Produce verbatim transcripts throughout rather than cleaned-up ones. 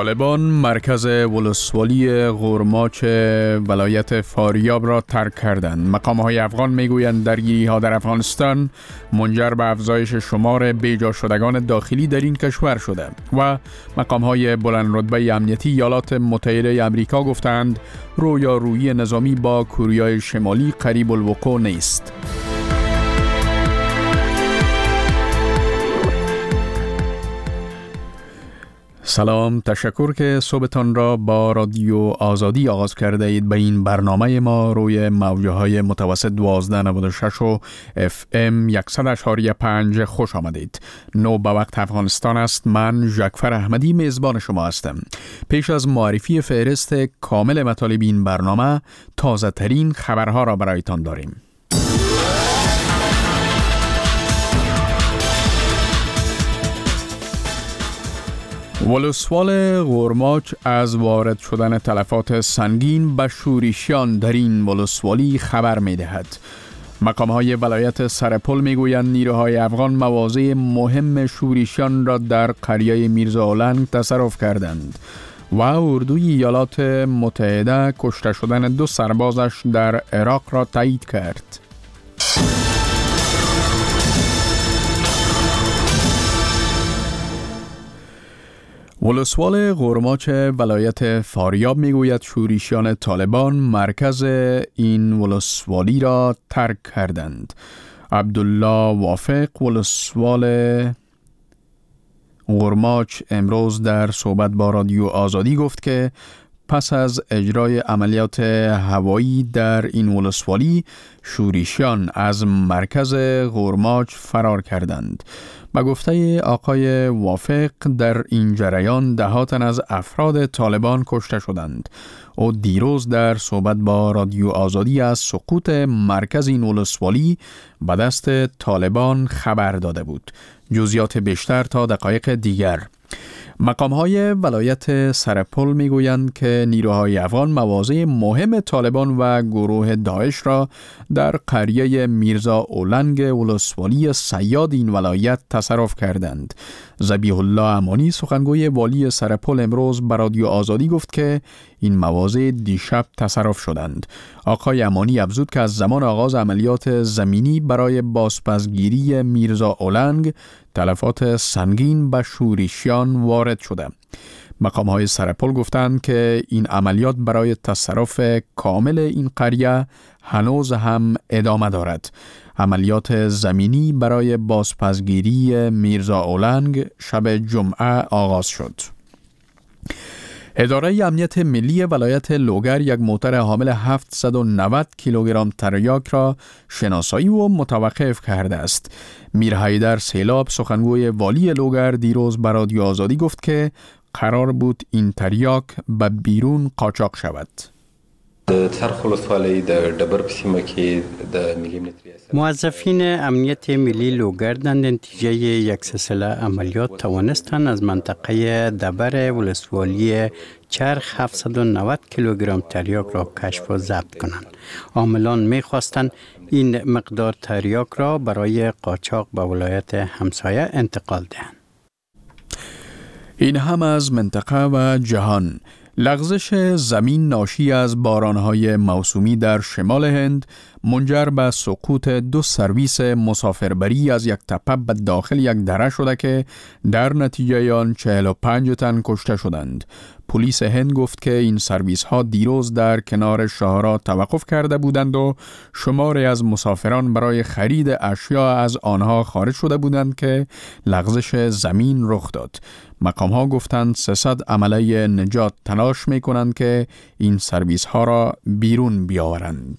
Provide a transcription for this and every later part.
طالبان مرکز ولسوالی غورماچ ولایت فاریاب را ترک کردند. مقام‌های افغان میگویند درگیری‌ها در افغانستان منجر به افزایش شمار بیجا شدگان داخلی در این کشور شده و مقام‌های بلند رتبه امنیتی ایالات متحده آمریکا گفتند رویارویی نظامی با کره شمالی قریب الوقوع نیست. سلام، تشکر که صبحتان را با رادیو آزادی آغاز کرده اید. به این برنامه ما روی موجه های متوسط دوازده نود و شش و اف ام صد و پنج خوش آمدید. نو به وقت افغانستان است. من ژکفر احمدی میزبان شما هستم. پیش از معرفی فهرست کامل مطالب این برنامه، تازه ترین خبرها را برایتان داریم. ولسوال غورماچ از وارد شدن تلفات سنگین به شورشیان در این ولسوالی خبر می دهد. مقام‌های ولایت سرپل می گویند نیروهای افغان مواضع مهم شورشیان را در قریه میرزا اولنگ تصرف کردند و اردوی ایالات متحده کشته شدن دو سربازش در عراق را تایید کرد. ولسوال غورماچ ولایت فاریاب میگوید شورشیان طالبان مرکز این ولسوالی را ترک کردند. عبدالله وافق ولسوال غورماچ امروز در صحبت با رادیو آزادی گفت که پس از اجرای عملیات هوایی در این ولسوالی شورشیان از مرکز غورماچ فرار کردند. با گفته آقای وافق در این جریان ده تن از افراد طالبان کشته شدند. او دیروز در صحبت با رادیو آزادی از سقوط مرکز این ولسوالی به دست طالبان خبر داده بود. جزئیات بیشتر تا دقایق دیگر. مقام‌های ولایت سرپل میگویند که نیروهای افغان مواضع مهم طالبان و گروه داعش را در قریه میرزا اولنگ ولسوالی صیاد این ولایت تصرف کردند. ذبیح الله امانی سخنگوی والی سرپل امروز به رادیو آزادی گفت که این مواضع دیشب تصرف شدند. آقای امانی افزود که از زمان آغاز عملیات زمینی برای بازپسگیری میرزا اولنگ تلفات سنگین به شورشیان وارد شده. مقام‌های سرپل گفتند که این عملیات برای تصرف کامل این قریه هنوز هم ادامه دارد. عملیات زمینی برای بازپسگیری میرزا اولنگ شب جمعه آغاز شد. اداره امنیت ملی ولایت لوگر یک موتر حامل هفتصد و نود کیلوگرم تریاک را شناسایی و متوقف کرده است. میر حیدر سیلاب سخنگوی والی لوگر دیروز به رادیو آزادی گفت که قرار بود این تریاک به بیرون قاچاق شود. موظفین امنیت ملی لوگر در نتیجه یک سلسله عملیات توانستند از منطقه دبر ولسوالی چرخ هفتصد و نود کیلوگرم تریاک را کشف و ضبط کنند. عاملان می‌خواستند این مقدار تریاک را برای قاچاق به ولایت همسایه انتقال دهند. این هم از منطقه و جهان. لغزش زمین ناشی از بارانهای موسومی در شمال هند منجر به سقوط دو سرویس مسافربری از یک تپه به داخل یک دره شده که در نتیجه آن چهل و پنج تن کشته شدند. پلیس هند گفت که این سرویس ها دیروز در کنار شاهراه توقف کرده بودند و شماری از مسافران برای خرید اشیا از آنها خارج شده بودند که لغزش زمین رخ داد. مقام ها گفتند سیصد عمله نجات تلاش می کنند که این سرویس ها را بیرون بیاورند.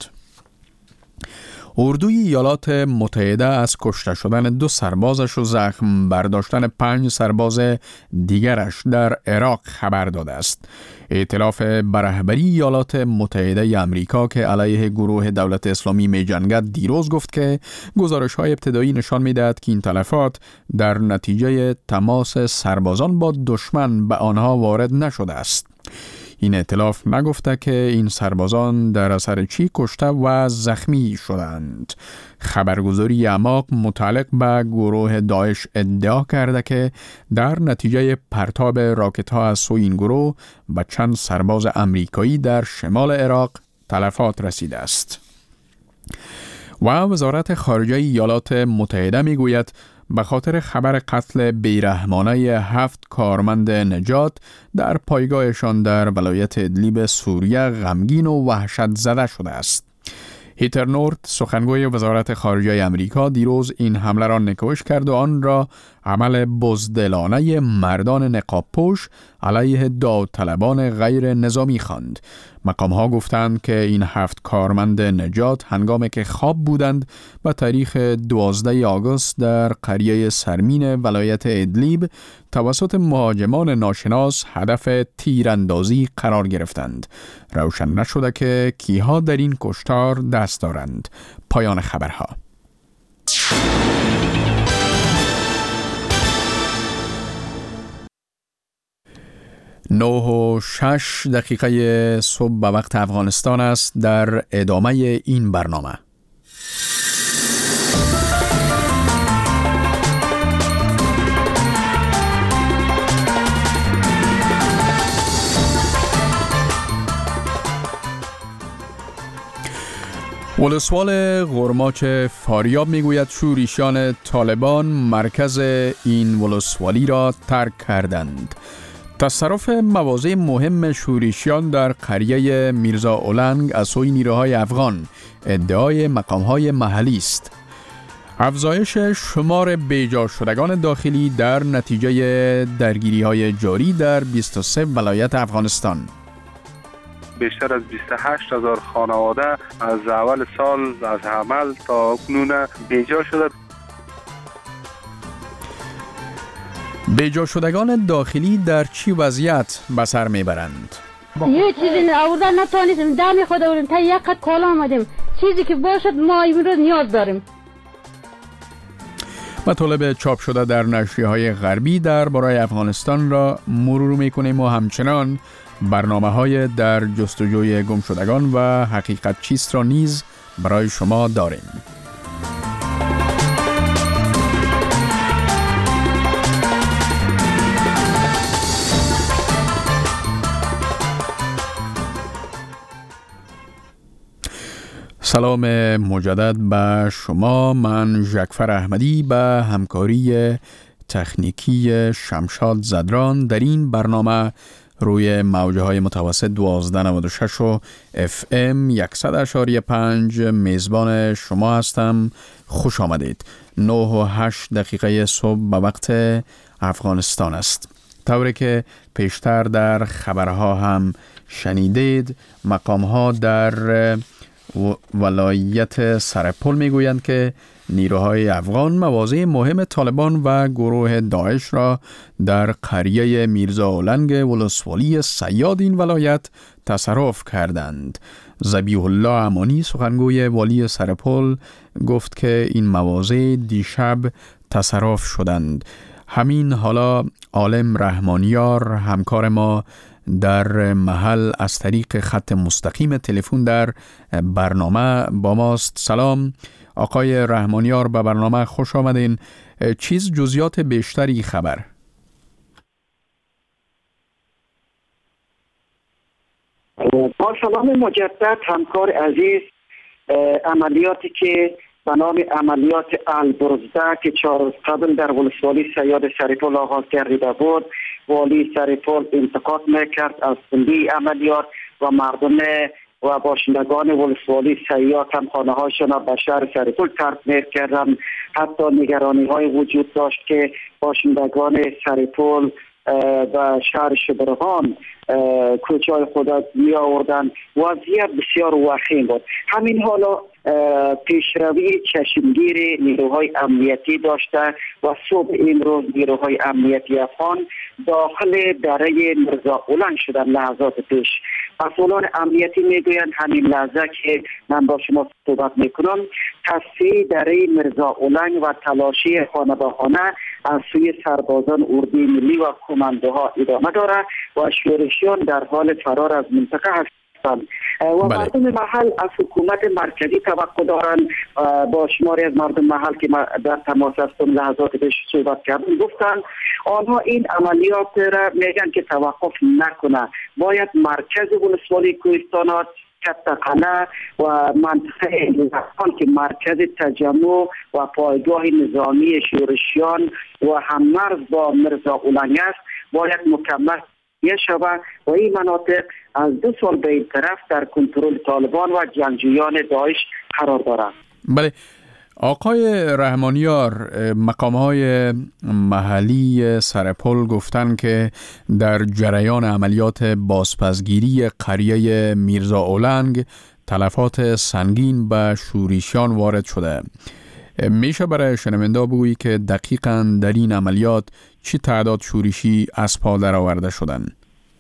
اردوی ایالات متحده از کشته شدن دو سربازش و زخم برداشتن پنج سرباز دیگرش در عراق خبر داده است. ائتلاف به رهبری ایالات متحده آمریکا که علیه گروه دولت اسلامی می جنگد دیروز گفت که گزارش‌های ابتدایی نشان می‌دهد که این تلفات در نتیجه تماس سربازان با دشمن به آنها وارد نشده است. این ائتلاف نگفته که این سربازان در اثر چی کشته و زخمی شدند. خبرگزاری اماق متعلق به گروه داعش ادعا کرده که در نتیجه پرتاب راکت ها از سوی این گروه به چند سرباز امریکایی در شمال عراق تلفات رسیده است. و وزارت خارجه ایالات متحده می گوید به خاطر خبر قتل بیرحمانه هفت کارمند نجات در پایگاهشان در ولایت ادلیب سوریه غمگین و وحشت زده شده است. هیتر نورت، سخنگوی وزارت خارجه امریکا، دیروز این حمله را نکوش کرد و آن را عمل بزدلانه مردان نقاب پوش علیه داوطلبان غیر نظامی خواند. مقام ها گفتند که این هفت کارمند نجات هنگامی که خواب بودند به تاریخ دوازده آگوست در قریه سرمین ولایت ادلیب توسط مهاجمان ناشناس هدف تیراندازی قرار گرفتند. روشن نشده که کیها در این کشتار دست دارند. پایان خبرها. نه و شش دقیقه صبح به وقت افغانستان است. در ادامه این برنامه ولسوال غرماچ فاریاب میگوید شورشیان طالبان مرکز این ولسوالی را ترک کردند. تصرف مواضع مهم شورشیان در قریه میرزا اولنگ از سوی نیروهای افغان ادعای مقامهای محلی است. افزایش شمار بیجا شدگان داخلی در نتیجه درگیری‌های جاری در بیست و سه ولایت افغانستان. بیشتر از بیست و هشت هزار خانواده از اول سال از عمل تا اکنون بیجا شده. بیجا شدگان داخلی در چی وضعیت به سر میبرند؟ یه چیزی آوردن نتانیستیم، دم خود آوردیم، تا یک قد کالا آمدیم، چیزی که باشد ما امروز نیاز داریم. مطالب چاپ شده در نشریه‌های غربی در برای افغانستان را مرور میکنیم و همچنان برنامه های در جستجوی گم شدگان و حقیقت چیست را نیز برای شما داریم. سلام مجدد به شما. من ژکفر احمدی به همکاری تکنیکی شمشاد زدران در این برنامه روی موجه های متوسط دوازده نود و شش و اف ام صد اشاری پنج میزبان شما هستم. خوش آمدید. نه و هشت دقیقه صبح به وقت افغانستان است. طوری که پیشتر در خبرها هم شنیدید، مقام ها در ولایت سرپل میگویند که نیروهای افغان مواضع مهم طالبان و گروه داعش را در قریه میرزا اولنگ ولسوالی صیاد این ولایت تصرف کردند. ذبیح الله امانی، سخنگوی والی سرپل، گفت که این مواضع دیشب تصرف شدند. همین حالا عالم رحمانیار همکار ما در محل از طریق خط مستقیم تلفن در برنامه با ماست. سلام آقای رحمانیار، به برنامه خوش آمدین. چیز جزئیات بیشتری خبر؟ با سلام مجدد همکار عزیز، عملیاتی که به نام عملیات البرزده که چهار روز قبل در ولسوالی صیاد سرپل آغاز گردیده بود، والی سرپل انتقاد میکرد از کلی عملیات و مردم و باشندگان ولسوالی صیاد هم خانه هایشان به شهر سرپل ترک میکردند. حتی نگرانی های وجود داشت که باشندگان سرپل و شهر شبرغان کوچه های خود می آوردن. وضعیت بسیار وخیم بود. همین حالا پیشروی چشمگیر نیروهای امنیتی داشته و صبح امروز نیروهای امنیتی افغان داخل دره میرزا اولنگ شدن. لحظات پیش مسئولان امنیتی میگویند همین لحظه که من با شما صحبت میکنم تصفیه دره میرزا اولنگ و تلاشی خانه به خانه از سوی سربازان اردوی ملی و کماندوها ادامه دارد و شورشیان در حال فرار از منطقه هستند و بله. مردم محل از حکومت مرکزی توقع دارند. با شماری از مردم محل که در تماس هستم لحظات پیش صحبت کردم گفتن آنها این عملیات را میگن که توقف نکنه، باید مرکز ولسوالی کوهستانات کتقله و منطقه لزخان که مرکز تجمع و پایگاه نظامی شورشیان و هممرز با مرزا اولنگ است باید مکمل شود و این مناطق از دو سال به این طرف در کنترل طالبان و جنگجویان داعش قرار دارند. بله آقای رحمانیار، مقام‌های محلی سرپل گفتن که در جریان عملیات بازپسگیری قریه میرزا اولنگ تلفات سنگین به شورشیان وارد شده. میشه برای شنونده بگویی که دقیقاً در این عملیات چی تعداد شورشی از پا در آورده شدند؟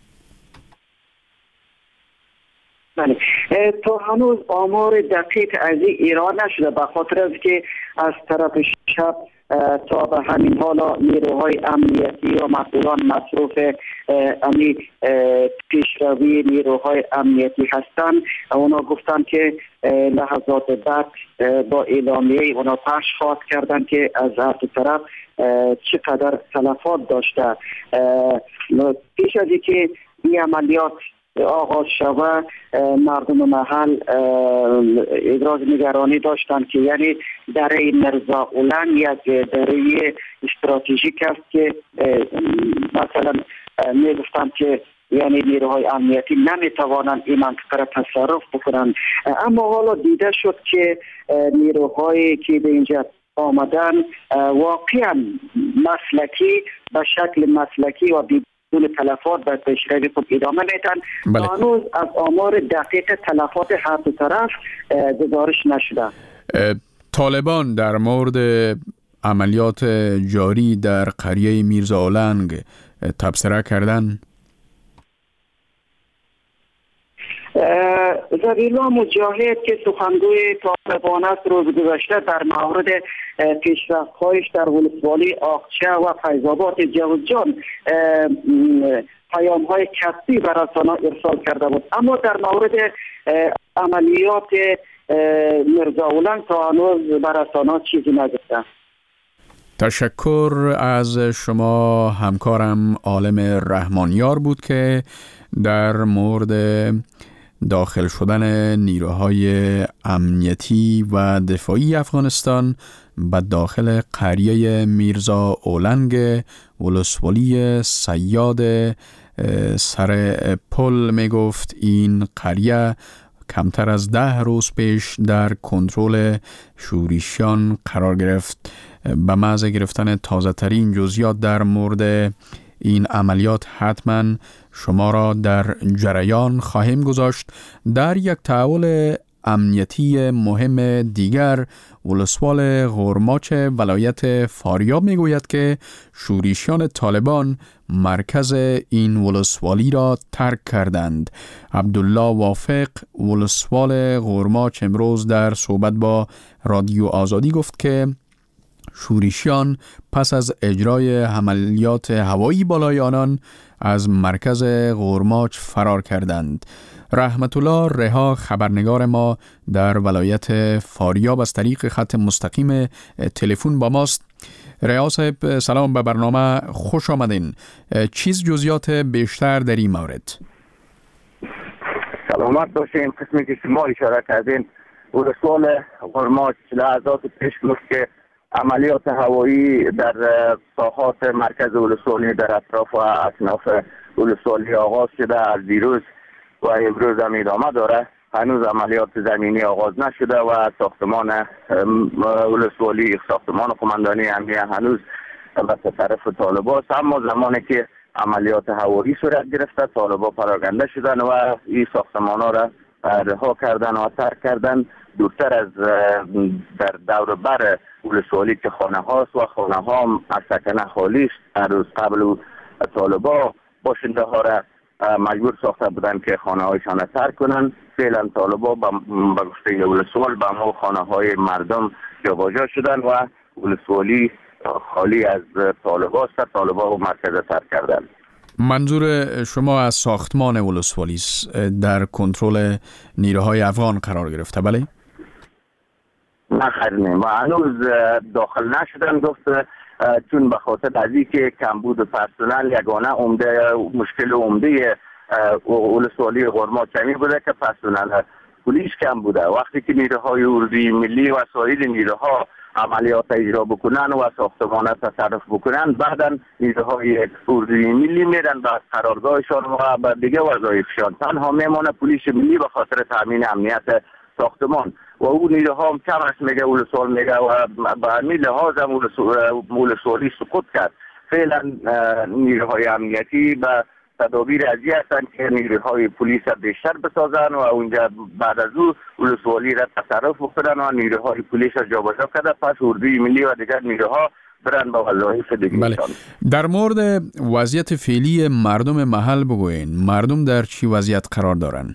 بله تا هنوز آمار دقیق از ایران نشده به خاطر از که از طرف شب تا به همین حالا نیروهای امنیتی و مسئولان مصروف امی پیشروی نیروهای امنیتی هستند. اونا گفتن که لحظات بعد با اعلامیه اونا پخش خواهد کردن که از هر دو طرف چقدر تلفات داشته. پیش از اینکه این عملیات آغاز شود مردم محل ابراز نگرانی داشتند که یعنی دره مرزا اولنگ یک دره استراتژیک است که مثلا میگفتند که یعنی نیروهای امنیتی نمیتوانند این منطقه را تصرف بکنند، اما حالا دیده شد که نیروهایی که به اینجا آمدن واقعا مسلکی به شکل مسلکی و بی دون تلفات به پیشروی خود ادامه میدن. بله. هنوز از آمار دقیق تلفات هر دو طرف گزارش نشده. طالبان در مورد عملیات جاری در قریه میرزا اولنگ تبصره کردن؟ ذبیحالله مجاهد که سخنگوی طالبان است روز گذشته در مورد پیشرفت‌هایش در ولسوالی آقچه و فیض‌آباد جوزجان پیام‌های کسی به رسانه ارسال کرده بود، اما در مورد عملیات میرزا اولنگ تا هنوز به رسانه چیزی نگفته. تشکر از شما همکارم عالم رحمانیار بود که در مورد داخل شدن نیروهای امنیتی و دفاعی افغانستان به داخل قریه میرزا اولنگ ولسوالی صیاد سر پل می گفت. این قریه کمتر از ده روز پیش در کنترل شورشیان قرار گرفت. به محض گرفتن تازه ترین جزئیات در مورد این عملیات حتما شما را در جریان خواهیم گذاشت. در یک تحول امنیتی مهم دیگر، ولسوال غرماچ ولایت فاریاب می گوید که شورشیان طالبان مرکز این ولسوالی را ترک کردند. عبدالله وافق ولسوال غرماچ امروز در صحبت با رادیو آزادی گفت که شورشیان پس از اجرای عملیات هوایی بالای آنان از مرکز غرماچ فرار کردند. رحمت الله رها خبرنگار ما در ولایت فاریاب از طریق خط مستقیم تلفن با ماست. رها صاحب سلام، به برنامه خوش آمدین. چیز جزئیات بیشتر در این مورد؟ سلامت باشین. قسمی که شما اشاره کردین ولسوال غرماچ لحظات پیش گفت که عملیات هوایی در ساحات مرکز ولسوالی در اطراف و اصناف ولسوالی آغاز شده از دیروز و امروز هم ادامه داره. هنوز عملیات زمینی آغاز نشده و ساختمان ولسوالی، ساختمان قماندانی امنیه هنوز به طرف طالبان است، اما زمانی که عملیات هوایی صورت گرفته طالبان پراکنده شدن و این ساختمان ها را رها کردن و ترک کردن. دورتر از در دور بر ولسوالی که خانه هاست و خانه ها از سکنه خالی است. هر روز قبل طالبان باشنده ها را مجبور ساخته بودن که خانه هایشان را ترک کنند. فعلا طالبان به گفته ولسوال به مو خانه های مردم جابجا شدن و ولسوالی خالی از طالبان است. طالبان و مرکز تر کردن. منظور شما از ساختمان ولسوالی است در کنترل نیروهای افغان قرار گرفته، بله؟ نه خیر نه، ما هنوز داخل نشدن گفت، چون به خاطر از اینکه کمبود پرسنل یگانه عمده مشکل عمده ولسوالی غرما کمی بوده که پرسنل پلیس کم بوده. وقتی که نیروهای اردوی ملی و سایر نیروها عملیات اجرا بکنن و ساختمانات تصرف بکنن، بعدا نیروهای اردوی ملی میرن به قرارگاهشان و به دیگه وظایفشان. تنها میمونه پلیس ملی به خاطر تامین امنیت ساختمان و اون نیروها هم کم است میگه ولسوال میگه و به همین لحاظ هم ولسوالی سقوط کرد. فعلا نیروهای امنیتی به تدابیر ازی هستند که نیروهای پلیس بیشتر بسازن و اونجا بعد از او ولسوالی را تصرف بکنن و نیروهای پلیس را جابجا کرده، پس اردوی ملی و دیگر نیروها برن با وظایف دیگه. بله. در مورد وضعیت فعلی مردم محل بگوین، مردم در چی وضعیت قرار دارن؟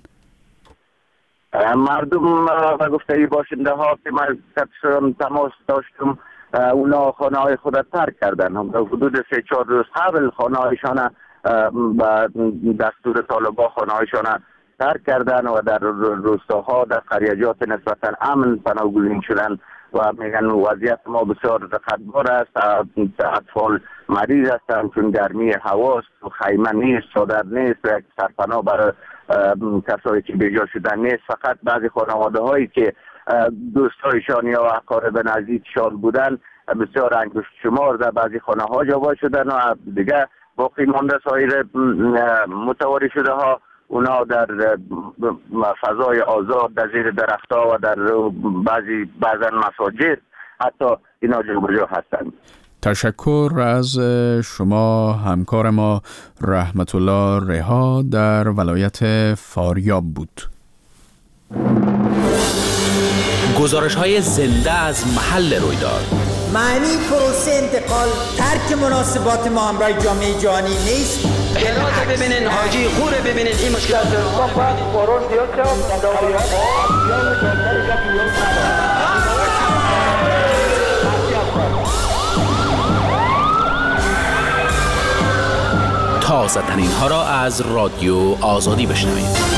مردم و گفته باشنده ها که من تماس داشتم، اونا خانه های خود ترک کردن. حدود سه چهار روز قبل خانه هایشان با دستور طالبان خانه هایشان ترک کردن و در روستاها در قریجات نسبتا امن پناهگزین شدن و میگن وضعیت ما بسیار خطرناک است. اطفال مریض هستند چون گرمی هواست و خیمه نیست، چادر نیست، یک سرپناه برای کسایی که بیجا شدن نیست. فقط بعضی خانواده هایی که دوستایشان یا اقارب نزدیکشان بودن بسیار انگشت شمار در بعضی خانه ها جابجا شدن و دیگه باقی مانده سایر متواری شده ها اونا در فضای آزاد در زیر درختها و در بعضی بعضا مساجد حتی اینا جابجا هستند. تشکر از شما همکار ما رحمت الله رها در ولایت فاریاب بود. گزارش های زنده از محل رویداد. معنی پروسه انتقال ترک مناسبات ما همراه جامعه جهانی نیست. هرات ببینین، حاجی خوره ببینین، این مشکلات تازه ترین ها را از رادیو آزادی بشنوید.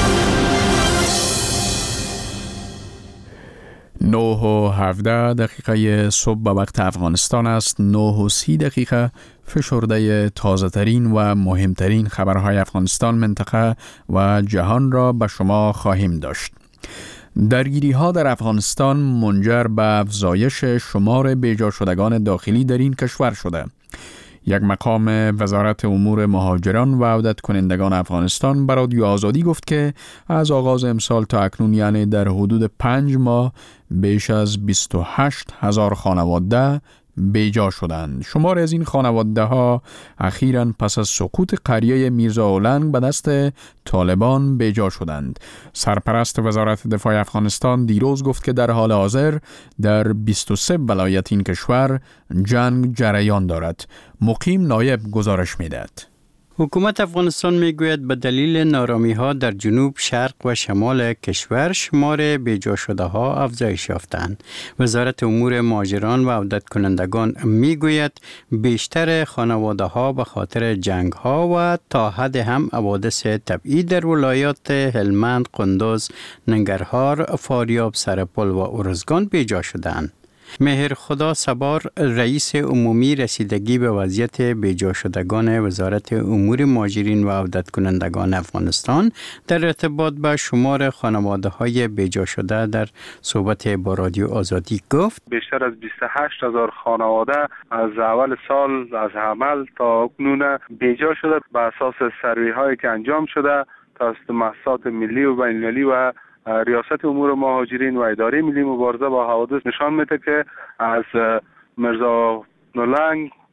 نه و هفده دقیقه صبح به وقت افغانستان است. نه و سی دقیقه فشرده تازه ترین و مهمترین خبرهای افغانستان، منطقه و جهان را به شما خواهیم داشت. درگیری ها در افغانستان منجر به افزایش شمار بیجا شدگان داخلی در این کشور شده. یک مقام وزارت امور مهاجران و عودت کنندگان افغانستان به رادیو آزادی گفت که از آغاز امسال تا اکنون، یعنی در حدود پنج ماه، بیش از بیست و هشت هزار خانواده بیجا شدند. شمار از این خانواده ها اخیراً پس از سقوط قریه میرزا اولنگ به دست طالبان بیجا شدند. سرپرست وزارت دفاع افغانستان دیروز گفت که در حال حاضر در بیست و سه ولایت این کشور جنگ جریان دارد. مقیم نایب گزارش میدهد. حکومت افغانستان میگوید به دلیل نارامی ها در جنوب، شرق و شمال کشور شمار بیجا شده ها افزایش یافتند. وزارت امور مهاجران و عودت کنندگان میگوید بیشتر خانواده ها به خاطر جنگ ها و تا حد هم حوادث طبیعی در ولایات هلمند، قندوز، ننگرهار، فاریاب، سرپل و ارزگان بیجا شدند. مهر خدا صبار، رئیس عمومی رسیدگی به وضعیت بیجا شدگان وزارت امور مهاجرین و عودت کنندگان افغانستان در ارتباط با شمار خانواده های بیجا شده در صحبت با رادیو آزادی گفت بیشتر از بیست و هشت هزار خانواده از اول سال از عمل تا اکنون بیجا شده. به اساس سروی هایی که انجام شده توسط مؤسسات ملی و بین المللی و ریاست امور مهاجرین و اداره ملی مبارزه با حوادث نشان میده که از میرزا اولنگ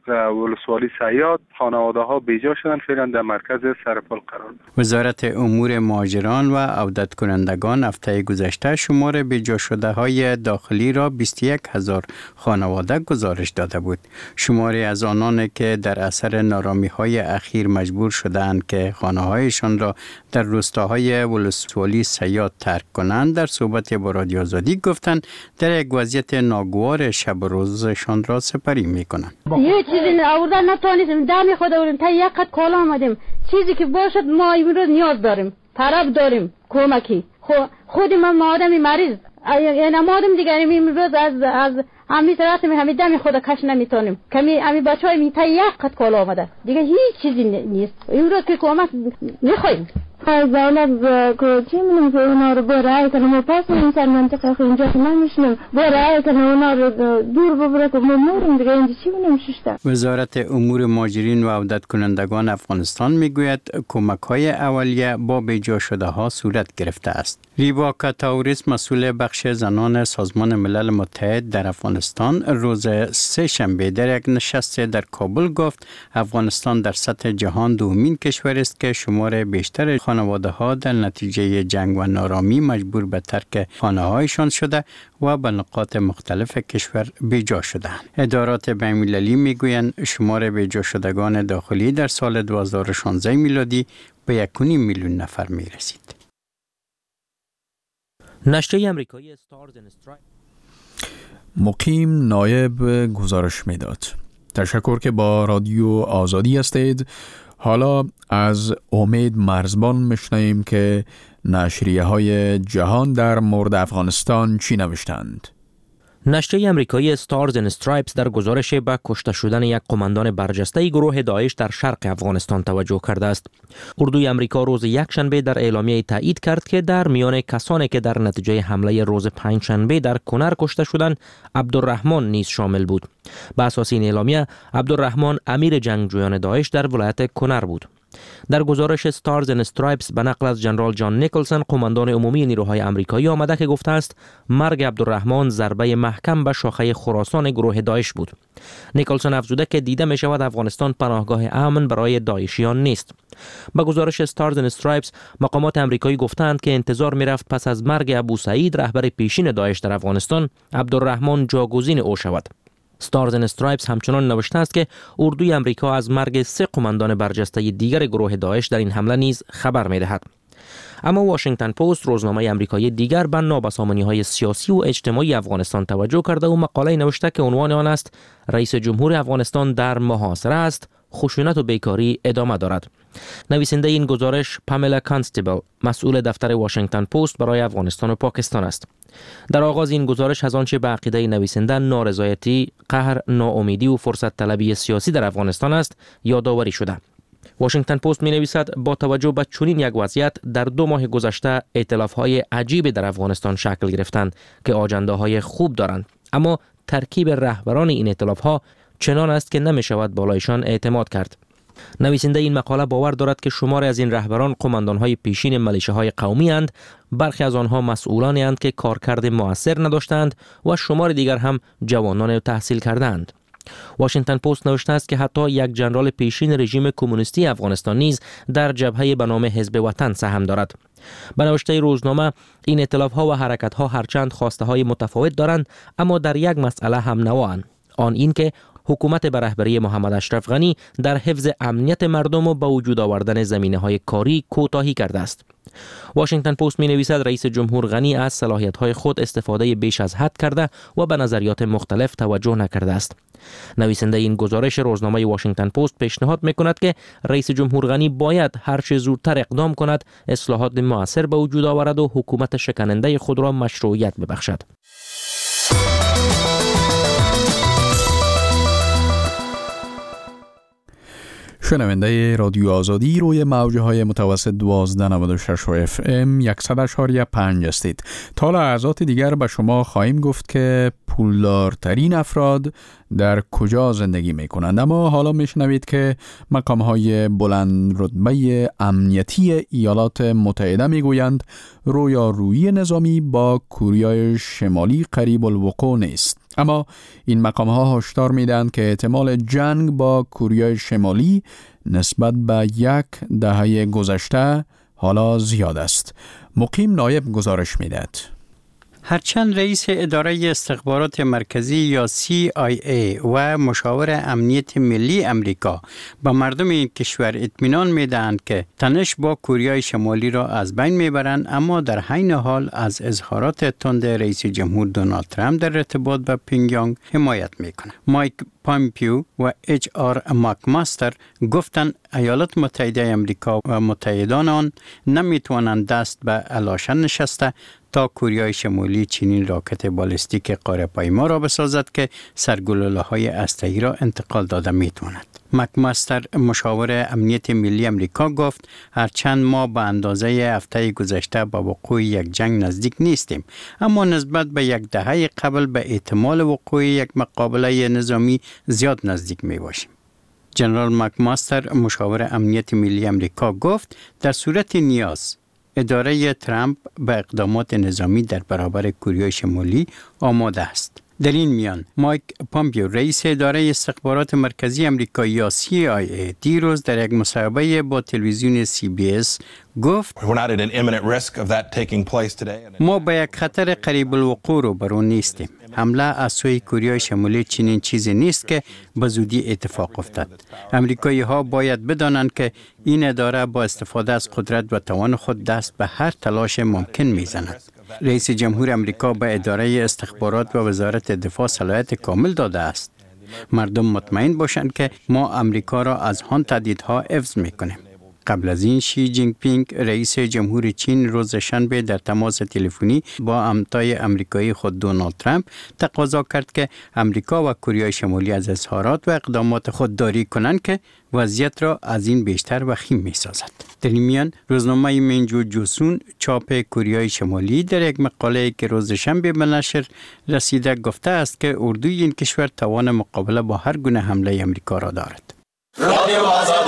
ولسوالی صیاد خانواده ها بیجا شدن، فعلا در مرکز سرپل قرار. وزارت امور مهاجران و عودت کنندگان هفته گذشته شمار بیجا شده های داخلی را بیست و یک هزار خانواده گزارش داده بود. شماری از آنان که در اثر نارامی های اخیر مجبور شدند که خانه هایشان را در روستاهای ولسوالی صیاد ترک کنند در صحبت با رادیو آزادی گفتند در یک وضعیت ناگوار شب و روزشان را سپری میکنند. یه چیزی آوردن نتونستیم، دم خود آوردیم، تا یک قد کالا آمدیم، چیزی که باشد ما امروز نیاز داریم، طلب داریم کمکی. خود من آدمی مریض، یعنی آدم دیگه امروز از از همین طرف می همین دم خود کش نمیتونیم. کمی همین بچهای می تا یک قد کالا آمده، دیگه هیچ چیزی نیست. امروز که کمک میخوایم. خواهد دولت که می‌نیم که اونا رو برای کنه، ما پس این سر منطقه خود اینجا که نمیشنیم برای کنه اونا رو دور ببره که ما موریم دیگه اینجا چی بینیم ششته. وزارت امور مهاجرین و عودت کنندگان افغانستان میگوید کمک های اولیه با بیجا شده ها صورت گرفته است. ریوا کاتاوریس مسئول بخش زنان سازمان ملل متحد در افغانستان روز سه شنبه در یک نشست در کابل گفت افغانستان در سطح جهان دومین کشور است که شمار بیشتر خانواده ها در نتیجه جنگ و نارامی مجبور به ترک خانه هایشان شده و به نقاط مختلف کشور بیجا شدند. ادارات بین‌المللی میگویند شمار بیجا شدگان داخلی در سال دو هزار و شانزده میلادی به یک و نیم میلیون نفر می رسید. نشریه آمریکایی استارز اند استرایپس مقیم نایب گزارش میداد. تشکر که با رادیو آزادی هستید. حالا از امید مرزبان میشنویم که نشریه های جهان در مورد افغانستان چی نوشتند. نشریه آمریکایی استارز اند استرایپس در گزارش به کشته شدن یک قماندان برجسته گروه داعش در شرق افغانستان توجه کرده است. اردوی آمریکا روز یکشنبه در اعلامیه تایید کرد که در میان کسانی که در نتیجه حمله روز پنجشنبه در کنر کشته شدند، عبدالرحمن نیز شامل بود. به اساس این اعلامیه، عبدالرحمن امیر جنگجویان داعش در ولایت کنر بود. در گزارش استارز اند استرایپس به نقل از جنرال جان نیکلسون قماندان عمومی نیروهای آمریکایی آمده که گفته است مرگ عبدالرحمن ضربه محکم به شاخه خراسان گروه داعش بود. نیکلسون افزوده که دیده می شود افغانستان پناهگاه امن برای داعشیان نیست. با گزارش استارز اند استرایپس مقامات آمریکایی گفتند که انتظار می رفت پس از مرگ ابو سعید رهبر پیشین داعش در افغانستان، عبدالرحمن جاگزین او شود. استارز اند استرایپس همچنان نوشته است که اردوی آمریکا از مرگ سه قماندان برجسته دیگر گروه داعش در این حمله نیز خبر می دهد. اما واشنگتن پست، روزنامه آمریکایی دیگر، به نابسامانی‌های سیاسی و اجتماعی افغانستان توجه کرده و مقاله نوشته که عنوان آن است رئیس جمهور افغانستان در محاصره است، خشونت و بیکاری ادامه دارد. نویسنده این گزارش پاملا کانستیبل، مسئول دفتر واشنگتن پست برای افغانستان و پاکستان است. در آغاز این گزارش از آنچه به عقیده نویسنده نارضایتی، قهر، ناامیدی و فرصت طلبی سیاسی در افغانستان است یادآوری شده. واشنگتن پست می نویسد با توجه به چنین یک وضعیت در دو ماه گذشته ائتلاف‌های عجیبی در افغانستان شکل گرفتند که آجنده‌های خوب دارند، اما ترکیب رهبران این ائتلاف‌ها چنان است که نمی شود بالایشان اعتماد کرد. نویسنده این مقاله باور دارد که شماری از این رهبران قماندان‌های پیشین ملیشه‌های قومی اند، برخی از آنها مسئولانی اند که کارکرد مؤثر نداشتند و شمار دیگر هم جوانان تحصیل کردند. واشنگتن پست نوشته است که حتی یک جنرال پیشین رژیم کمونیستی افغانستان نیز در جبهه به نام حزب وطن سهم دارد. به نوشته روزنامه این ائتلاف‌ها و حرکت‌ها هرچند خواسته‌های متفاوت دارند، اما در یک مسئله هم نوااند، آن این که حکومت به رهبری محمد اشرف غنی در حفظ امنیت مردم و به وجود آوردن زمینه‌های کاری کوتاهی کرده است. واشنگتن پست می نویسد رئیس جمهور غنی از صلاحیت‌های خود استفاده بیش از حد کرده و به نظریات مختلف توجه نکرده است. نویسنده این گزارش روزنامه واشنگتن پست پیشنهاد می‌کند که رئیس جمهور غنی باید هر چه زودتر اقدام کند، اصلاحات مؤثر به وجود آورد و حکومت شکننده خود را مشروعیت ببخشد. شنونده رادیو آزادی روی موجه های متوسط دوازده نود و شش اف ام صد و پنج هستید. تا لحظات دیگر به شما خواهیم گفت که پولدارترین افراد در کجا زندگی می کنند، اما حالا می شنوید که مقام های بلند رتبه امنیتی ایالات متحده می گویند رویارویی نظامی با کره شمالی قریب الوقوع نیست. اما این مقام ها هشدار میدن که احتمال جنگ با کره شمالی نسبت به یک دهه گذشته حالا زیاد است. مقیم نایب گزارش میدهد. هرچند رئیس اداره استخبارات مرکزی یا سی آی ای و مشاور امنیت ملی امریکا به مردم این کشور اطمینان میدهند که تنش با کره شمالی را از بین میبرند، اما در حین حال از اظهارات تند رئیس جمهور دونالد ترامپ در ارتباط با پیونگیانگ حمایت میکنند. مایک پامپیو و اچ آر ماکماستر گفتند ایالات متحده امریکا و متحدان آن نمیتوانند دست به علاشن نشسته تا کره شمالی چنین راکت بالستیک قاره‌پیما را بسازد که سرگلوله‌های هسته‌ای را انتقال داده میتواند. مکماستر مشاور امنیت ملی امریکا گفت هرچند ما به اندازه هفته گذشته با وقوع یک جنگ نزدیک نیستیم، اما نسبت به یک دهه قبل به احتمال وقوع یک مقابله نظامی زیاد نزدیک می باشیم. جنرال مکماستر مشاور امنیت ملی امریکا گفت در صورت نیاز اداره ترامپ به اقدامات نظامی در برابر کره شمالی آماده است. در این میان مایک پامپیو رئیس اداره استخبارات مرکزی امریکا یا سی آی ای دیروز در یک مصاحبه با تلویزیون سی بی اس گفت ما به یک خطر قریب الوقوع روبرو نیستیم. حمله از سوی کره شمالی چنین چیزی نیست که به زودی اتفاق افتد. امریکایی ها باید بدانند که این اداره با استفاده از قدرت و توان خود دست به هر تلاش ممکن میزند. رئیس جمهور امریکا به اداره استخبارات و وزارت دفاع صلاحیت کامل داده است. مردم مطمئن باشند که ما امریکا را از آن تهدیدها حفظ میکنیم. قبل از این شی جینگ پینگ رئیس جمهور چین روز شنبه در تماس تلفنی با همتای امریکایی خود دونالد ترامپ تقاضا کرد که امریکا و کره شمالی از اظهارات و اقدامات خودداری کنند که وضعیت را از این بیشتر وخیم می سازد. در این میان روزنامه منجو جوسون چاپ کره شمالی در یک مقاله که روز شنبه به نشر رسیده گفته است که اردوی این کشور توان مقابله با هر گونه حمله امریکا را دارد. رادیو آزادی.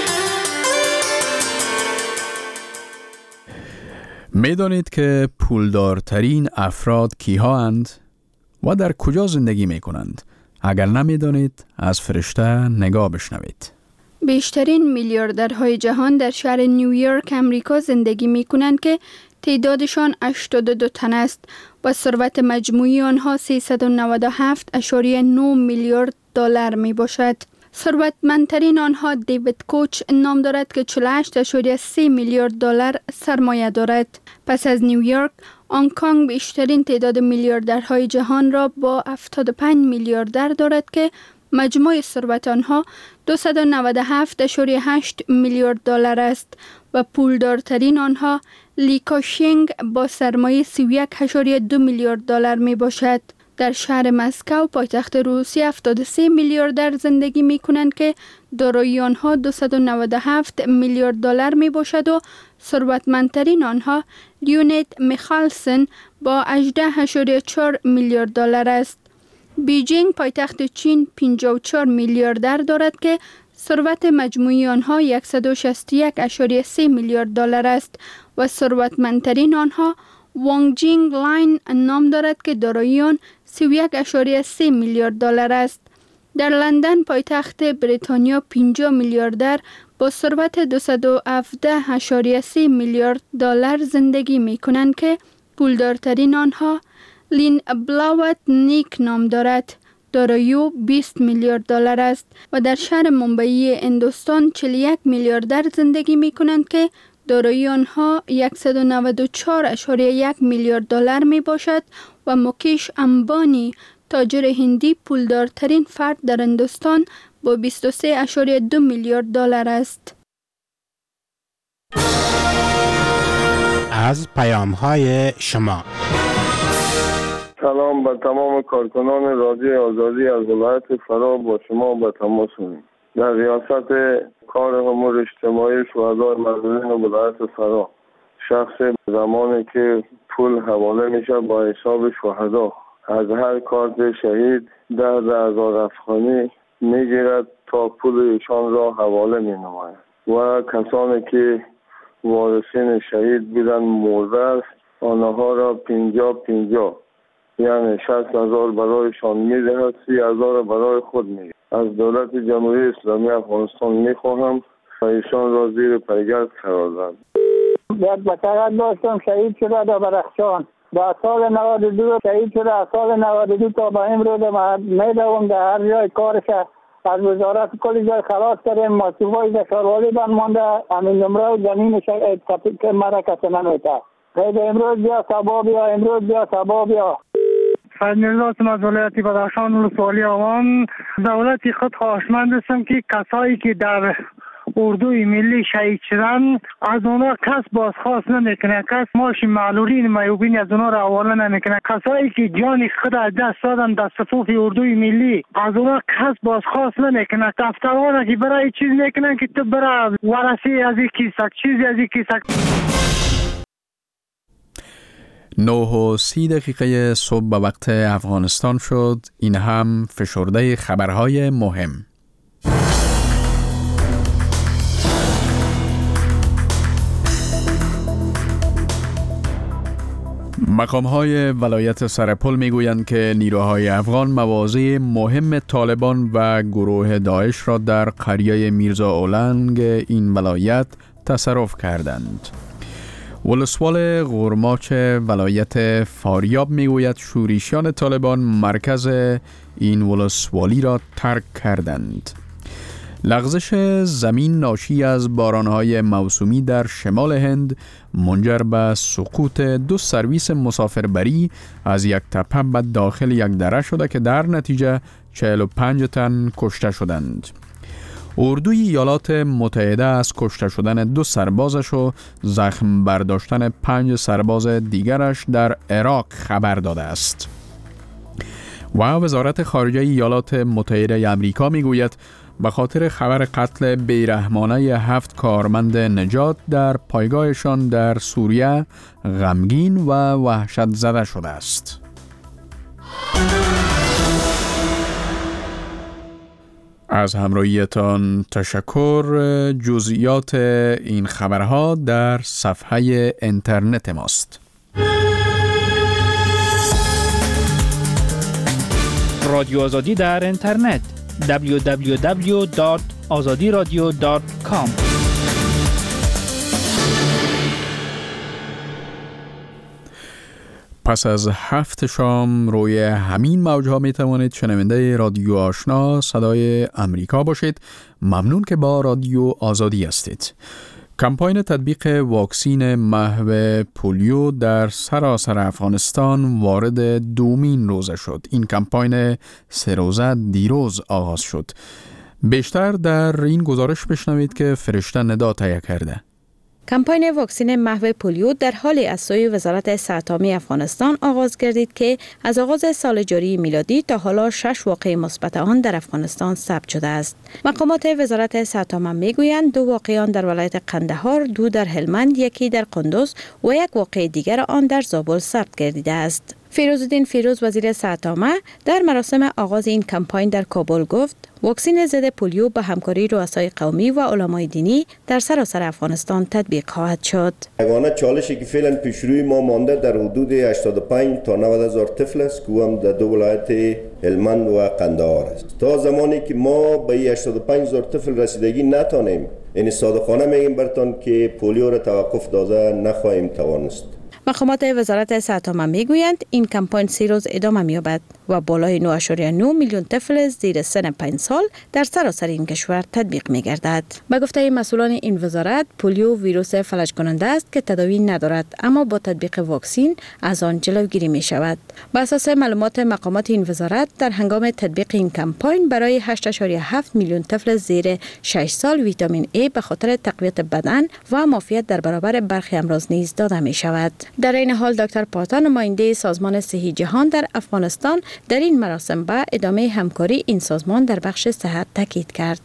میدانید که پولدارترین افراد کیها اند و در کجا زندگی می کنند؟ اگر نمیدانید از فرشته نگاه بشنوید. بیشترین میلیاردرهای جهان در شهر نیویورک امریکا زندگی می کنند که تعدادشان هشتاد و دو تن است و ثروت مجموعی آنها سیصد و نود و هفت ممیز نه میلیارد دلار می باشد. ثروتمندترین آنها دیوید کوچ نام دارد که چهل و هشت ممیز سه میلیارد دلار سرمایه دارد. پس از نیویورک، هنگ کنگ بیشترین تعداد میلیاردرهای جهان را با هفتاد و پنج میلیاردر دارد که مجموع ثروت آنها دویست و نود و هفت ممیز هشت میلیارد دلار است و پولدارترین آنها لی کا-شنگ با سرمایه سی و یک ممیز دو میلیارد دلار می باشد. در شهر مسکو پایتخت روسیه هفتاد و سه میلیاردر زندگی می کنند که دارایی آنها دویست و نود و هفت میلیارد دلار می باشد و ثروتمندترین آنها لیونید میخالسن با هجده ممیز چهار میلیارد دلار است. بیجینگ پایتخت چین پنجاه و چهار میلیاردر دارد که ثروت مجموعی آنها صد و شصت و یک ممیز سه میلیارد دلار است و ثروتمندترین آنها وانگ جینگ لاین نام دارد که دارایی آن سی و یک ممیز سه میلیارد دلار است. در لندن پایتخت بریتانیا پنجاه میلیاردر با ثروت دویست و هفده ممیز سه میلیارد دلار زندگی می کنند که پولدارترین آنها لین بلاوت نیک نام دارد. دارایی او بیست میلیارد دلار است و در شهر ممبئی هندوستان چهل و یک میلیاردر زندگی می کنند که دارایی آنها صد و نود و چهار ممیز یک میلیارد دلار می باشد و مکیش امبانی تاجر هندی پولدارترین فرد در هندوستان با بیست و سه ممیز دو میلیارد دلار است. از پیام‌های شما. سلام به تمام کارکنان رادیو آزادی از ولایت فرا، با شما به تماس می‌آییم. در ریاست کار امور اجتماعی شهدای مظلومین ولایت فرا، شخص زمانی که پول حواله میشه با حساب شهدا از هر کارت شهید ده ده هزار افغانی میگیرد تا پول ایشان را حواله می نماید و کسانی که وارثین شهید بودن مرده است آنها را پنجاه پنجاه یعنی شصت هزار برایشان میدهد، سی هزار برای خود میگه. از دولت جمهوری اسلامی افغانستان میخواهم ایشان را زیر پیگرد قرار دهند. یک بچه داشتم شهید شده در بدخشان. در سال نود و دو شهید شده. از سال نود و دو تا به امروز میدوم در هر جای کارش از وزارت کلی جای خلاص کردیم. مصوبای دشارولی بند مانده. همین نمره و زمینش که مرا کسی نمیده. غیر امروز بیا سبا بیا، امروز بیا سبا بیا. فضل از ولایت بدخشان ولسوالی آوان. دولتی خود خواهشمند هستم که کسایی که در اردوی ملی شهید شدن از اونا کس بازخواست نمیکنه، کس ماشی معلولین میوبین از اونا را حواله نمیکنه. کسایی که جان خود از دست دادن در صفوف اردوی ملی از اونا کس بازخواست نمیکنه. دفترانه که برای چیز میکنن که تو برای ورثه از این کیسک چیزی از این کیسک. نه و سی دقیقه صبح به وقت افغانستان شد. این هم فشرده خبرهای مهم. مقام‌های ولایت سرپل میگویند که نیروهای افغان مواضع مهم طالبان و گروه داعش را در قریه میرزا اولنگ این ولایت تصرف کردند. ولسوال غرماچ ولایت فاریاب میگوید شورشیان طالبان مرکز این ولسوالی را ترک کردند. لغزش زمین ناشی از بارانهای موسومی در شمال هند منجر به سقوط دو سرویس مسافربری از یک تپه به داخل یک دره شده که در نتیجه چهل و پنج تن کشته شدند. اردوی ایالات متحده از کشته شدن دو سربازش و زخم برداشتن پنج سرباز دیگرش در عراق خبر داده است. و وزارت خارجه ایالات متحده آمریکا میگوید به خاطر خبر قتل بیرحمانه هفت کارمند نجات در پایگاهشان در سوریه غمگین و وحشت زده شده است. از همراهیتان تشکر. جزئیات این خبرها در صفحه اینترنت ماست. رادیو آزادی در اینترنت دبلیو دبلیو دبلیو دات آزادی رادیو دات کام. پس از هفت شام روی همین موجها می توانید شنونده رادیو آشنا صدای امریکا باشید. ممنون که با رادیو آزادی هستید. کمپاین تطبیق واکسین محو پولیو در سراسر افغانستان وارد دومین روزه شد. این کمپاین سه روزه دیروز آغاز شد. بیشتر در این گزارش بشنوید که فرشته ندا تهیه کرده. کمپاین واکسین محو پولیو در حال از سوی وزارت صحت عامه افغانستان آغاز گردید که از آغاز سال جاری میلادی تا حالا شش واقعه مثبت آن در افغانستان ثبت شده است. مقامات وزارت صحت عامه میگویند دو واقعه آن در ولایت قندهار، دو در هلمند، یکی در قندوز و یک واقعه دیگر آن در زابل ثبت گردیده است. فیروزالدین فیروز وزیر صحت عامه در مراسم آغاز این کمپاین در کابل گفت واکسین ضد پولیو به همکاری رؤسای قومی و علمای دینی در سراسر افغانستان تطبیق خواهد شد. یگانه چالشی که فعلا پیش روی ما مانده در حدود هشتاد و پنج تا نود هزار طفل است که هم در دو ولایت هلمند و قندهار است. تا زمانی که ما به هشتاد و پنج هزار طفل رسیدگی نتانیم، یعنی صادقانه میگیم برتان که پولیو را توقف داده نخواهیم توانست. مقامات وزارت صحت عامه میگویند این کمپاین سی روز ادامه می‌یابد و بالای نه و نه میلیون طفل زیر سن پنج سال در سراسر این کشور تطبیق می‌گردد. به گفته مسئولان این وزارت، پولیو ویروس فلج کننده است که تداوی ندارد، اما با تطبیق واکسین از آن جلوگیری می‌شود. بر اساس معلومات مقامات این وزارت، در هنگام تطبیق این کمپاین برای هشت و هفت میلیون طفل زیر شش سال ویتامین A به خاطر تقویت بدن و معافیت در برابر برخی امراض نیز داده می‌شود. در این حال دکتر پاتا، نماینده سازمان صحی جهان در افغانستان، در این مراسم به ادامه همکاری این سازمان در بخش صحت تاکید کرد.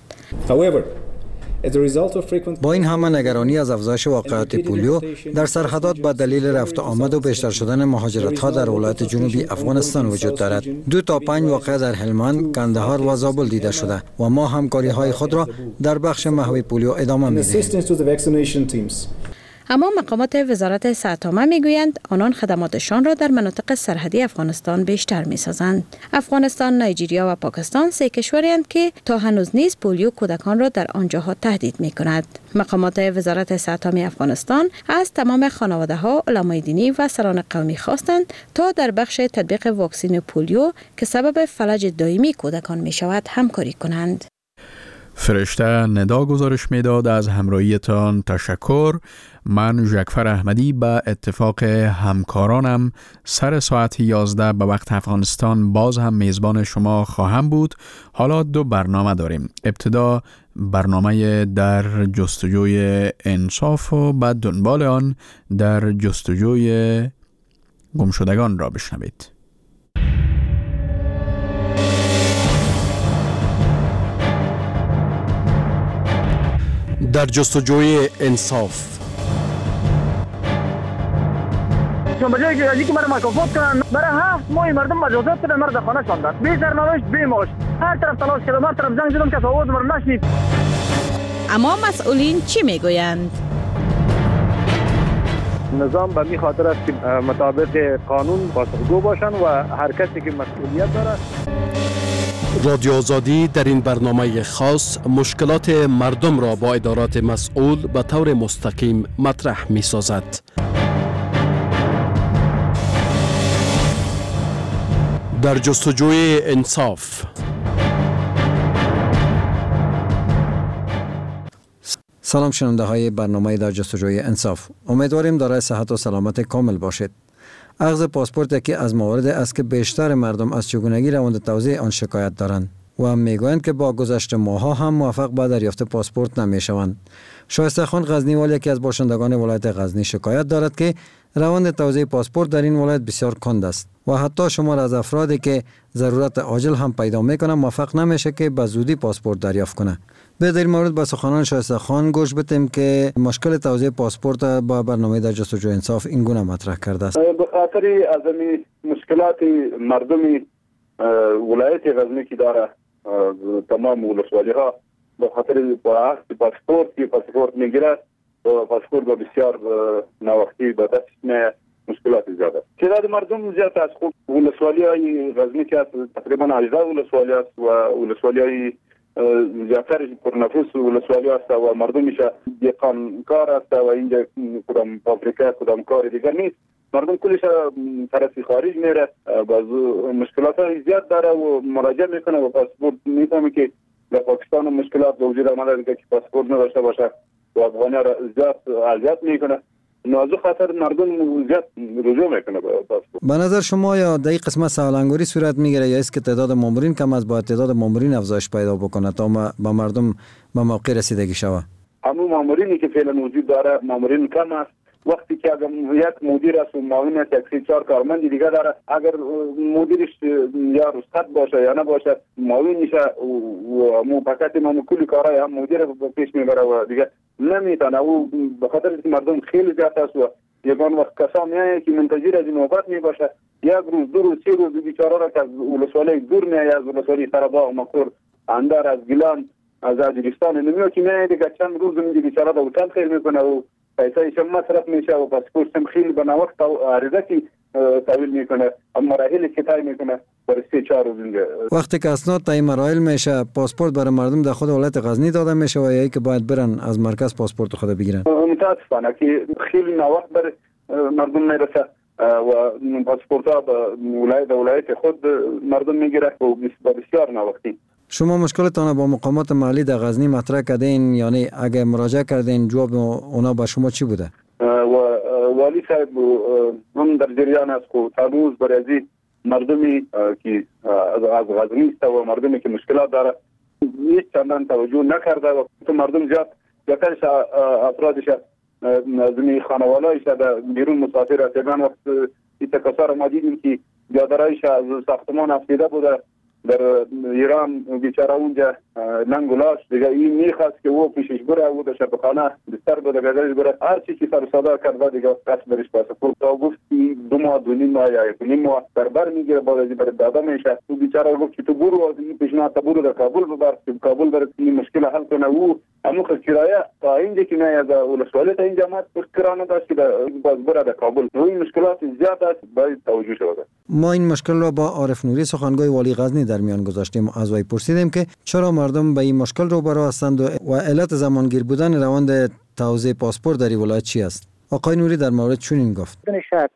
با این همه نگرانی از افزایش واقعات پولیو در سرحدات به دلیل رفت آمد و بیشتر شدن مهاجرت ها در ولایت جنوبی افغانستان وجود دارد. دو تا پنج واقعه در هلمند، قندهار و زابل دیده شده و ما همکاری های خود را در بخش محو پولیو ادامه می‌دهیم. اما مقامات وزارت صحت عامه میگویند آنان خدماتشان را در مناطق سرحدی افغانستان بیشتر میسازند. افغانستان، نایجریا و پاکستان سه کشورند که تا هنوز نیز پولیو کودکان را در آنجاها تهدید میکند. مقامات وزارت صحت عامه افغانستان از تمام خانواده ها، علمای دینی و سران قومی خواستند تا در بخش تطبیق واکسن پولیو که سبب فلج دائمی کودکان می شود همکاری کنند. فرشته ندا گزارش میداد. از همراهیتان تشکر. من ژکفر احمدی به اتفاق همکارانم سر ساعت یازده به وقت افغانستان باز هم میزبان شما خواهم بود. حالا دو برنامه داریم. ابتدا برنامه در جستجوی انصاف و بعد دنبال آن در جستجوی گمشدگان را بشنوید. در جستجوی انصاف. چون بجایی که ازی که مرا مکافات کنن برای هفت ماه مردم مجازات کردن، مرا در خانه شاندن بی سرنوشت بی معاش. هر طرف تلاش کردم، هر طرف زنگ زدم که آواز مرا نشنید. اما مسئولین چی میگویند؟ نظام به می خاطر است که مطابق قانون پاسخگو باشن و هر کسی که مسئولیت داره. رادیو آزادی در این برنامه خاص مشکلات مردم را با ادارات مسئول به طور مستقیم مطرح می سازد. در جستجوی انصاف. سلام شنونده های برنامه در جستجوی انصاف. امیدواریم دارای صحت و سلامت کامل باشید. اخذ پاسپورت یکی از موارد است که بیشتر مردم از چگونگی روند توزیع آن شکایت دارند و هم میگویند که با گذشت ماه‌ها هم موفق به دریافت پاسپورت نمیشوند. شایسته خان غزنیوال یکی از باشندگان ولایت غزنی شکایت دارد که روند توزیع پاسپورت در این ولایت بسیار کند است و حتی شمار از افرادی که ضرورت عاجل هم پیدا میکنه موفق نمیشه که به زودی پاسپورت دریافت کنه. به در مورد به سخنان شایسته خان گوش بدیم که مشکل توزیع پاسپورت با برنامه در جستجوی انصاف این گونه مطرح کرده است. به خاطر از مشکلات مردمی ولایت غزنی که داره تمام ولسوالی ها به خاطر پاسپورت که پاسپورت میگیره و پاسپورت با بسیار ناوقتی به دست میاد، مشکلات زیاده. تعداد مردم زیاد از خود ولسوالی های غزنی که تقریبا هجده ولسوالی است و ولسوالی های زیادتر پرنفوس ولسوالی است و مردمش دهقان کار است و اینجا کدام فابریکه کدام کار دیگر نیست. مردم کلش طرف خارج میره، باز مشکلات زیاد داره و مراجعه میکنه و پاسپورت میفهمه که در پاکستان مشکلات به وجود آمده که پاسپورت نداشته باشه و افغانی را زیاد اذیت میکنه. نازو خاطر مردم زیاد رجوع میکنه به پاسپورت. به نظر شما یا در این قسمت سوالنگاری صورت میگیره یا است که تعداد مامورین کم از باید تعداد مامورین افزایش پیدا بکنه تا با مردم به موقع رسیدگی شوه؟ همون مامورینی که فعلا وجود داره مامورین کم است. وقتی که اگر یک مدیر است و معاون است یک سه چهار کارمند دیگه داره، اگر مدیرش یا رخصت باشه یا نباشه معاون میشه و مو فقط ما کلی کارهای هم مدیر پیش میبره و دیگه نمیتونه. او به خاطر اینکه مردم خیلی زیاد است و یگان وقت کسا میایه که منتظر از نوبت میباشه، یک روز دو روز سه روز بیچاره را که از ولسوالی دور میایه، از ولسوالی سرباغ مقر اندر از گیلان از اجرستان نمیاد که میایه دیگه چند روز میگه بیچاره به هتل خیر میکنه و پیسایش هم مصرف میشه و پاسپورت هم خیلی به نوقت عریضه که تحویل میکنه، اما مراحلی که طی میکنه برای سه چهار روز اینجا. وقتی که اسناد طی مراحل میشه پاسپورت برای مردم در خود ولایت غزنی داده میشه و یا که باید برن از مرکز پاسپورت خود بگیرن؟ متاسفانه که خیلی نوقت بر مردم میرسه و پاسپورت ها به ولایت ولایت خود مردم میگیره و بسیار نوقتی. شما مشکلتان با مقامات محلی در غزنی مطرح کردین، یعنی اگه مراجعه کردین جواب اونا با شما چی بوده؟ و والی صاحب هم در جریان است که تموز برای مردمی که از غزنی است و مردمی که مشکلات داره هیچ چندان توجه نکرده و تو مردم زیاد زیادترش افرادش از خانوالایش در بیرون مسافر است. یکان وقت این تکسار ما دیدیم که بیادرایش از ساختمان افتیده بوده در ایران بیچاره اونجا ننگ و لاش دیگه این میخواست که او پیشش بره او در شبخانه بستر بده گذارش بره هر چی که سر صدا کرد دیگه قصد برش پاسپورت تا گفت دو ماه دو نیم ماه یا یک نیم ماه در بر میگیره باز از برای داده میشه. تو بیچاره گفت که تو برو از این پیشنهاد تا برو در کابل ببر که کابل بره این مشکل حل کنه. او همون کرایه تا اینجا که نه از ولسوالی تا این جماعت کرانه داشت که باز بره در کابل. این مشکلات زیاد است باید توجه شود. ما این مشکل را با عارف نوری سخنگوی والی غزنی در میان گذاشتیم. از وی پرسیدیم که چرا مردم به این مشکل روبرو هستند و علت زمانگیر بودن روند توزیع پاسپورت در ولایت چی است؟ آقای نوری در مورد چنین گفت: بدون شک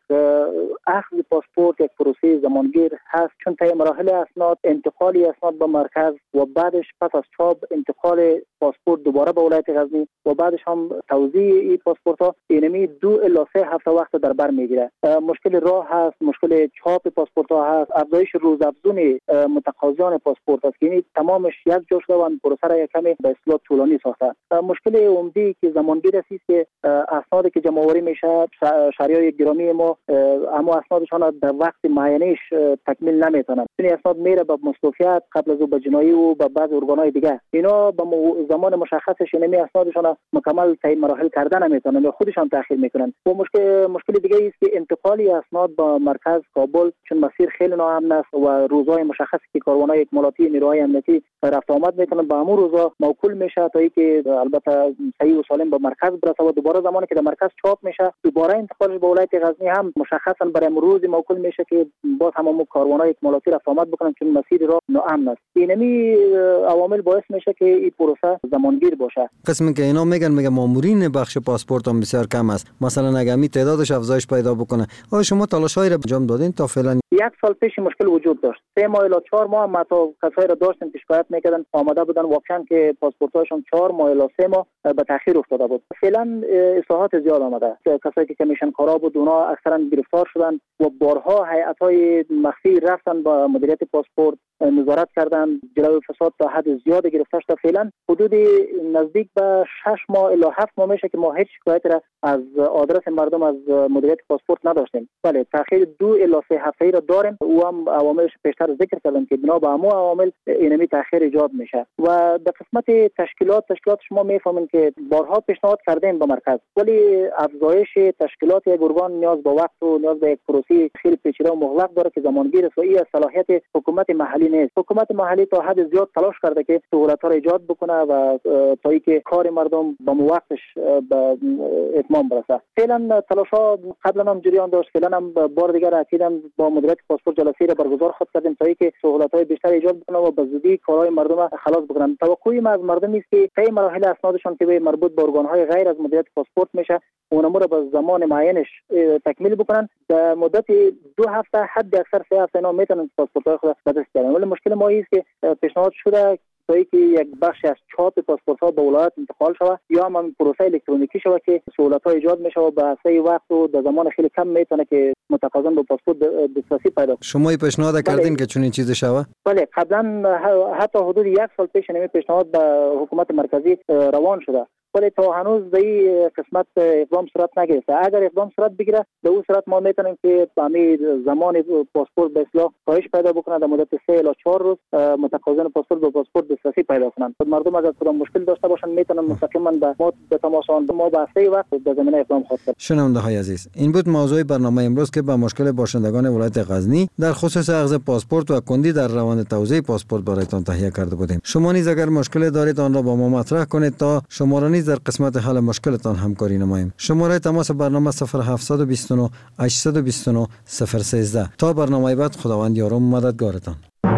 اخذ پاسپورت یک پروسه زمانگیر هست، چون طی مراحل اسناد، انتقال اسناد به مرکز و بعدش پس از چاپ انتقال پاسپورت دوباره به ولایت غزنی و بعدش هم توزیع این پاسپورت ها اینمی دو الی سه هفته وقت در بر میگیره. مشکل راه هست، مشکل چاپ پاسپورت ها هست، افزایش روزافزون متقاضیان پاسپورت است که یعنی تمامش یک جا شده و پروسه را یک کمی به اصطلاح طولانی ساخته. مشکل عمده که زمانگیر است که اسنادی که جمع آوری میشه شهریای گرامی ما اما اسنادشان در وقت معینش تکمیل نمیتونن، چون اسناد میره به مستوفیت قبل از او به جنایی و به بعض ارگانهای دیگه. اینا به زمان مشخصش اینمی اسنادشان مکمل تعیین مراحل کردن نمیتونن یا خودشان تاخیر میکنن. و مشکل مشکل دیگه است که انتقال اسناد به مرکز کابل چون مسیر خیلی ناامن است و روزهای مشخصی که کاروانای اکمالاتی نیروهای امنیتی رفت آمد میکنن به همون روزا موکول میشه تا اینکه البته صحیح و سالم به مرکز برسه و دوباره زمانی که در مرکز چاپ میشه دوباره انتقالش به ولایت غزنی هم مشخصا برای امروز موکول میشه که باز همون کاروانای اکمالاتی رفت آمد بکنن چون مسیر راه ناامن است. اینمی عوامل باعث میشه که این پروسه زمانگیر باشه. قسمی که اینا میگن میگه مامورین بخش پاسپورت هم بسیار کم است، مثلا اگه می تعدادش افزایش پیدا بکنه. آیا شما تلاشایی را انجام دادین تا فعلا؟ یک سال پیش مشکل وجود داشت، سه ماه الی چهار ماه ما تا کسایی را داشتیم که شکایت میکردن آماده بودن واقعا که پاسپورتاشون چهار ماه الی سه ماه به تاخیر افتاده بود. فعلا اصلاحات زیاد آمده، کسایی که کمیشن کارا بود اونا اکثرا گرفتار شدن و بارها هیئت‌های مخفی رفتن با مدیریت پاسپورت نظارت کردن، جلوی فساد تا حد زیاد گرفته شده. فعلا حدود نزدیک به شش ماه الی هفت ماه میشه که ما هیچ شکایت را از آدرس مردم از مدیریت پاسپورت نداشتیم. بله تاخیر دو الی سه هفته را داریم و هم عواملش بیشتر ذکر کردم که بنا به همو عوامل اینمی تاخیر ایجاد میشه. و در قسمت تشکیلات تشکیلات شما میفهمین که بارها پیشنهاد کردیم به مرکز، ولی افزایش تشکیلات یک ارگان نیاز به وقت و نیاز به یک پروسه خیلی پیچیده و مغلق داره که زمانگیر است و این صلاحیت حکومت محلی نیست. حکومت محلی تا حد زیاد تلاش کرده که سهولت‌ها را ایجاد بکنه و تا اینکه کار مردم به وقتش به اتمام برسه. فعلا تلاش‌ها قبلا هم جریان داشت، فعلا هم بار دیگر اکیداً با مدیریت پاسپورت جلسه را برگزار خود کردیم تا اینکه سهولت‌های بیشتر ایجاد بکنه و به زودی کارهای مردم خلاص بکنن. توقعی ما از مردم است که طی مراحل اسنادشان که به مربوط به ارگان‌های غیر از مدیریت پاسپورت میشه اونم رو به زمان معینش تکمیل بکنن. در مدت دو هفته حد اکثر سه هفته اینا میتونن پاسپورت‌های خود به دست بیارن. ولی مشکل ما است که پیشنهاد شده تا اینکه یک بخش از چاپ پاسپورت‌ها به ولایت انتقال شود یا هم پروسه الکترونیکی شود که سهولت‌ها ایجاد میشه و به سه وقت و در زمان خیلی کم میتونه که متقاضیان به پاسپورت دسترسی پیدا کنند. شما این پیشنهاد کردین که چنین چیزی شود؟ بله قبلا حتی حدود یک سال پیش این پیشنهاد به حکومت مرکزی روان شده، ولی تا هنوز به این قسمت اقدام صورت نگرفته. اگر اقدام صورت بگیره به اون صورت ما میتونیم که همین زمان پاسپورت به اصلاح کاهش پیدا بکنه، در مدت سه الی چهار روز متقاضیان پاسپورت به پاسپورت دسترسی پیدا کنند. مردم اگر کدام مشکل داشته باشن میتونن مستقیما به ما به تماس ما به سه وقت در زمینه اقدام خواهد کرد. شنونده های عزیز، این بود موضوع برنامه امروز که با مشکل باشندگان ولایت غزنی در خصوص اخذ پاسپورت و کندی در روند توزیع پاسپورت برایتان تهیه کرده بودیم. شما نیز اگر مشکل دارید آن را با ما مطرح کنید تا شما را نیز در قسمت حل مشکلتان همکاری نماییم. شماره تماس برنامه صفر هفت دو نه هشت دو نه صفر یک سه. تا برنامه بعد خداوند یار و مددگارتان.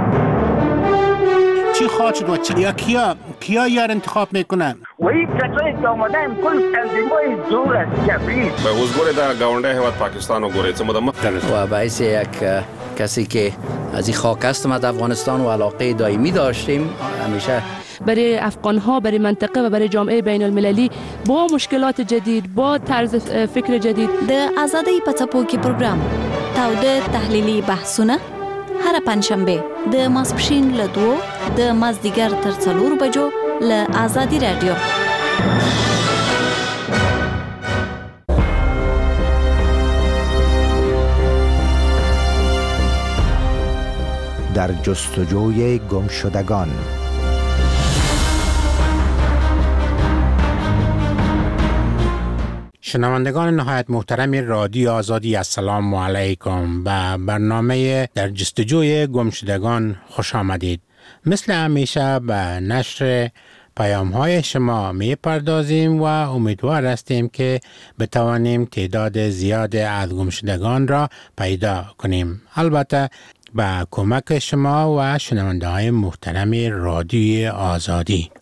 چی خواهد و چی یا کیا کیا یار انتخاب میکنن؟ و این کسایی که آمده هم کل تنظیمای زور است جبریل به حضور در گاونده هواد پاکستان و گوره چه مدام و باعث یک کسی که از این خاک هستم از افغانستان و علاقه دائمی داشتیم همیشه برای افغان‌ها، برای منطقه و برای جامعه بین المللی با مشکلات جدید، با طرز فکر جدید. د آزادۍ په څپو کې پروګرام تاوده تحلیلي بحثونه هر پنځشنبه د ماسپښین له دوو د مازدیګر تر څلورو بجو له آزادي رادیو. در جستجوی گمشدگان. شنوندگان نهایت محترم رادیو آزادی، السلام علیکم. به برنامه در جستجوی گمشدگان خوش آمدید. مثل همیشه به نشر پیام های شما می پردازیم و امیدوار هستیم که بتوانیم تعداد زیاد از گمشدگان را پیدا کنیم، البته با کمک شما و شنونده های محترم رادیوی آزادی.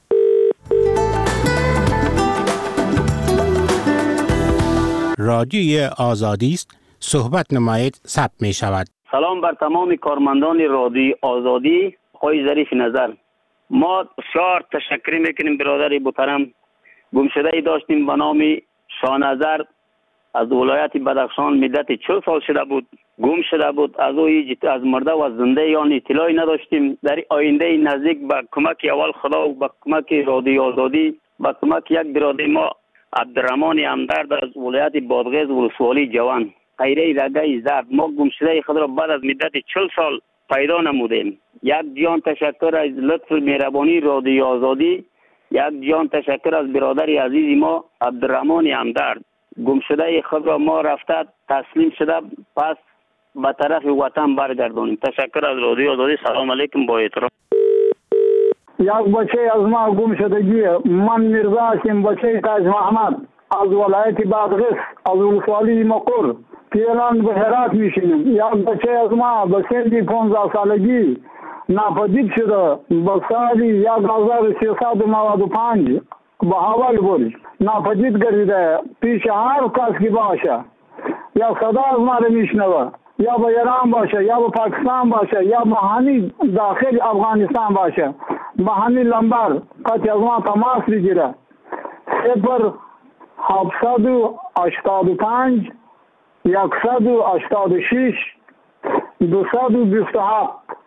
رادیوی آزادی است، صحبت نمایید، ثبت می شود. سلام بر تمام کارمندان رادیوی آزادی. آقای ظریف نظر، ما شار تشکر میکنیم برادر محترم. گمشده ای داشتیم به نام شاهنظر از ولایت بدخشان، مدت چهل سال شده بود گم شده بود. از او از مرده و زنده یان اطلاعی نداشتیم. در آینده نزدیک با کمک اول خدا و با کمک رادیوی آزادی، با کمک یک برادر ما عبدالرحمن همدرد از ولایت بادغیس ولسوالی جوان، خیره رگه زرد، ما گمشده خود را بعد از مدت چهل سال پیدا نمودیم. یک جان تشکر از لطف مهربانی رادیوی آزادی، یک جان تشکر از برادر عزیز ما عبدالرحمن همدرد. گمشده خود را ما رفته تسلیم شده، پس به طرف وطن برگردانیم. تشکر از رادیوی آزادی. سلام علیکم، با احترام. یک بچه از ما گم شدگی، من میرزا هستم، بچه تاج محمد از ولایت بادغیس از ولسوالی مقر، پیران به هرات میشینیم. یک بچه از ما به سن پانزده سالگی ناپدید شده، به سال یک هزار و سیصد و نود و پنج به حوال برج ناپدید گردیده. پیش هر کس که باشه یا صدا از ما رو میشنوه، یا به ایران باشه یا به پاکستان باشه یا به همین داخل افغانستان باشه، به همین لنبر قطع از ما تماس بگیره. صفر هفتصد و هشتاد و پنج یکصد و هشتاد و شش دوصد و بیست و هفت.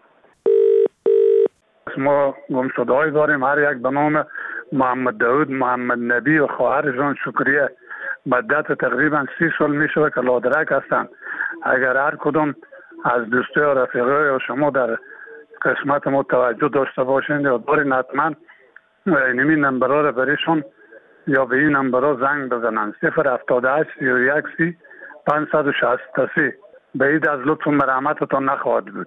ما گمشده های داریم، هر یک به نام محمد داود، محمد نبی و خواهرشان شکریه. مدت تقریبا سی سال می شود که لادرک هستند. اگر هر کدوم از دوستی و رفیقای و شما در قسمت ما توجه داشته باشند یا دارین، حتما اینمی نمبرها را بریشون یا به این نمبرها زنگ بزنند. صفر هفتاد و هشت سی و یک سی پانصد و شصت و سه. به اید از لطف و مرحمتتان نخواهد بود.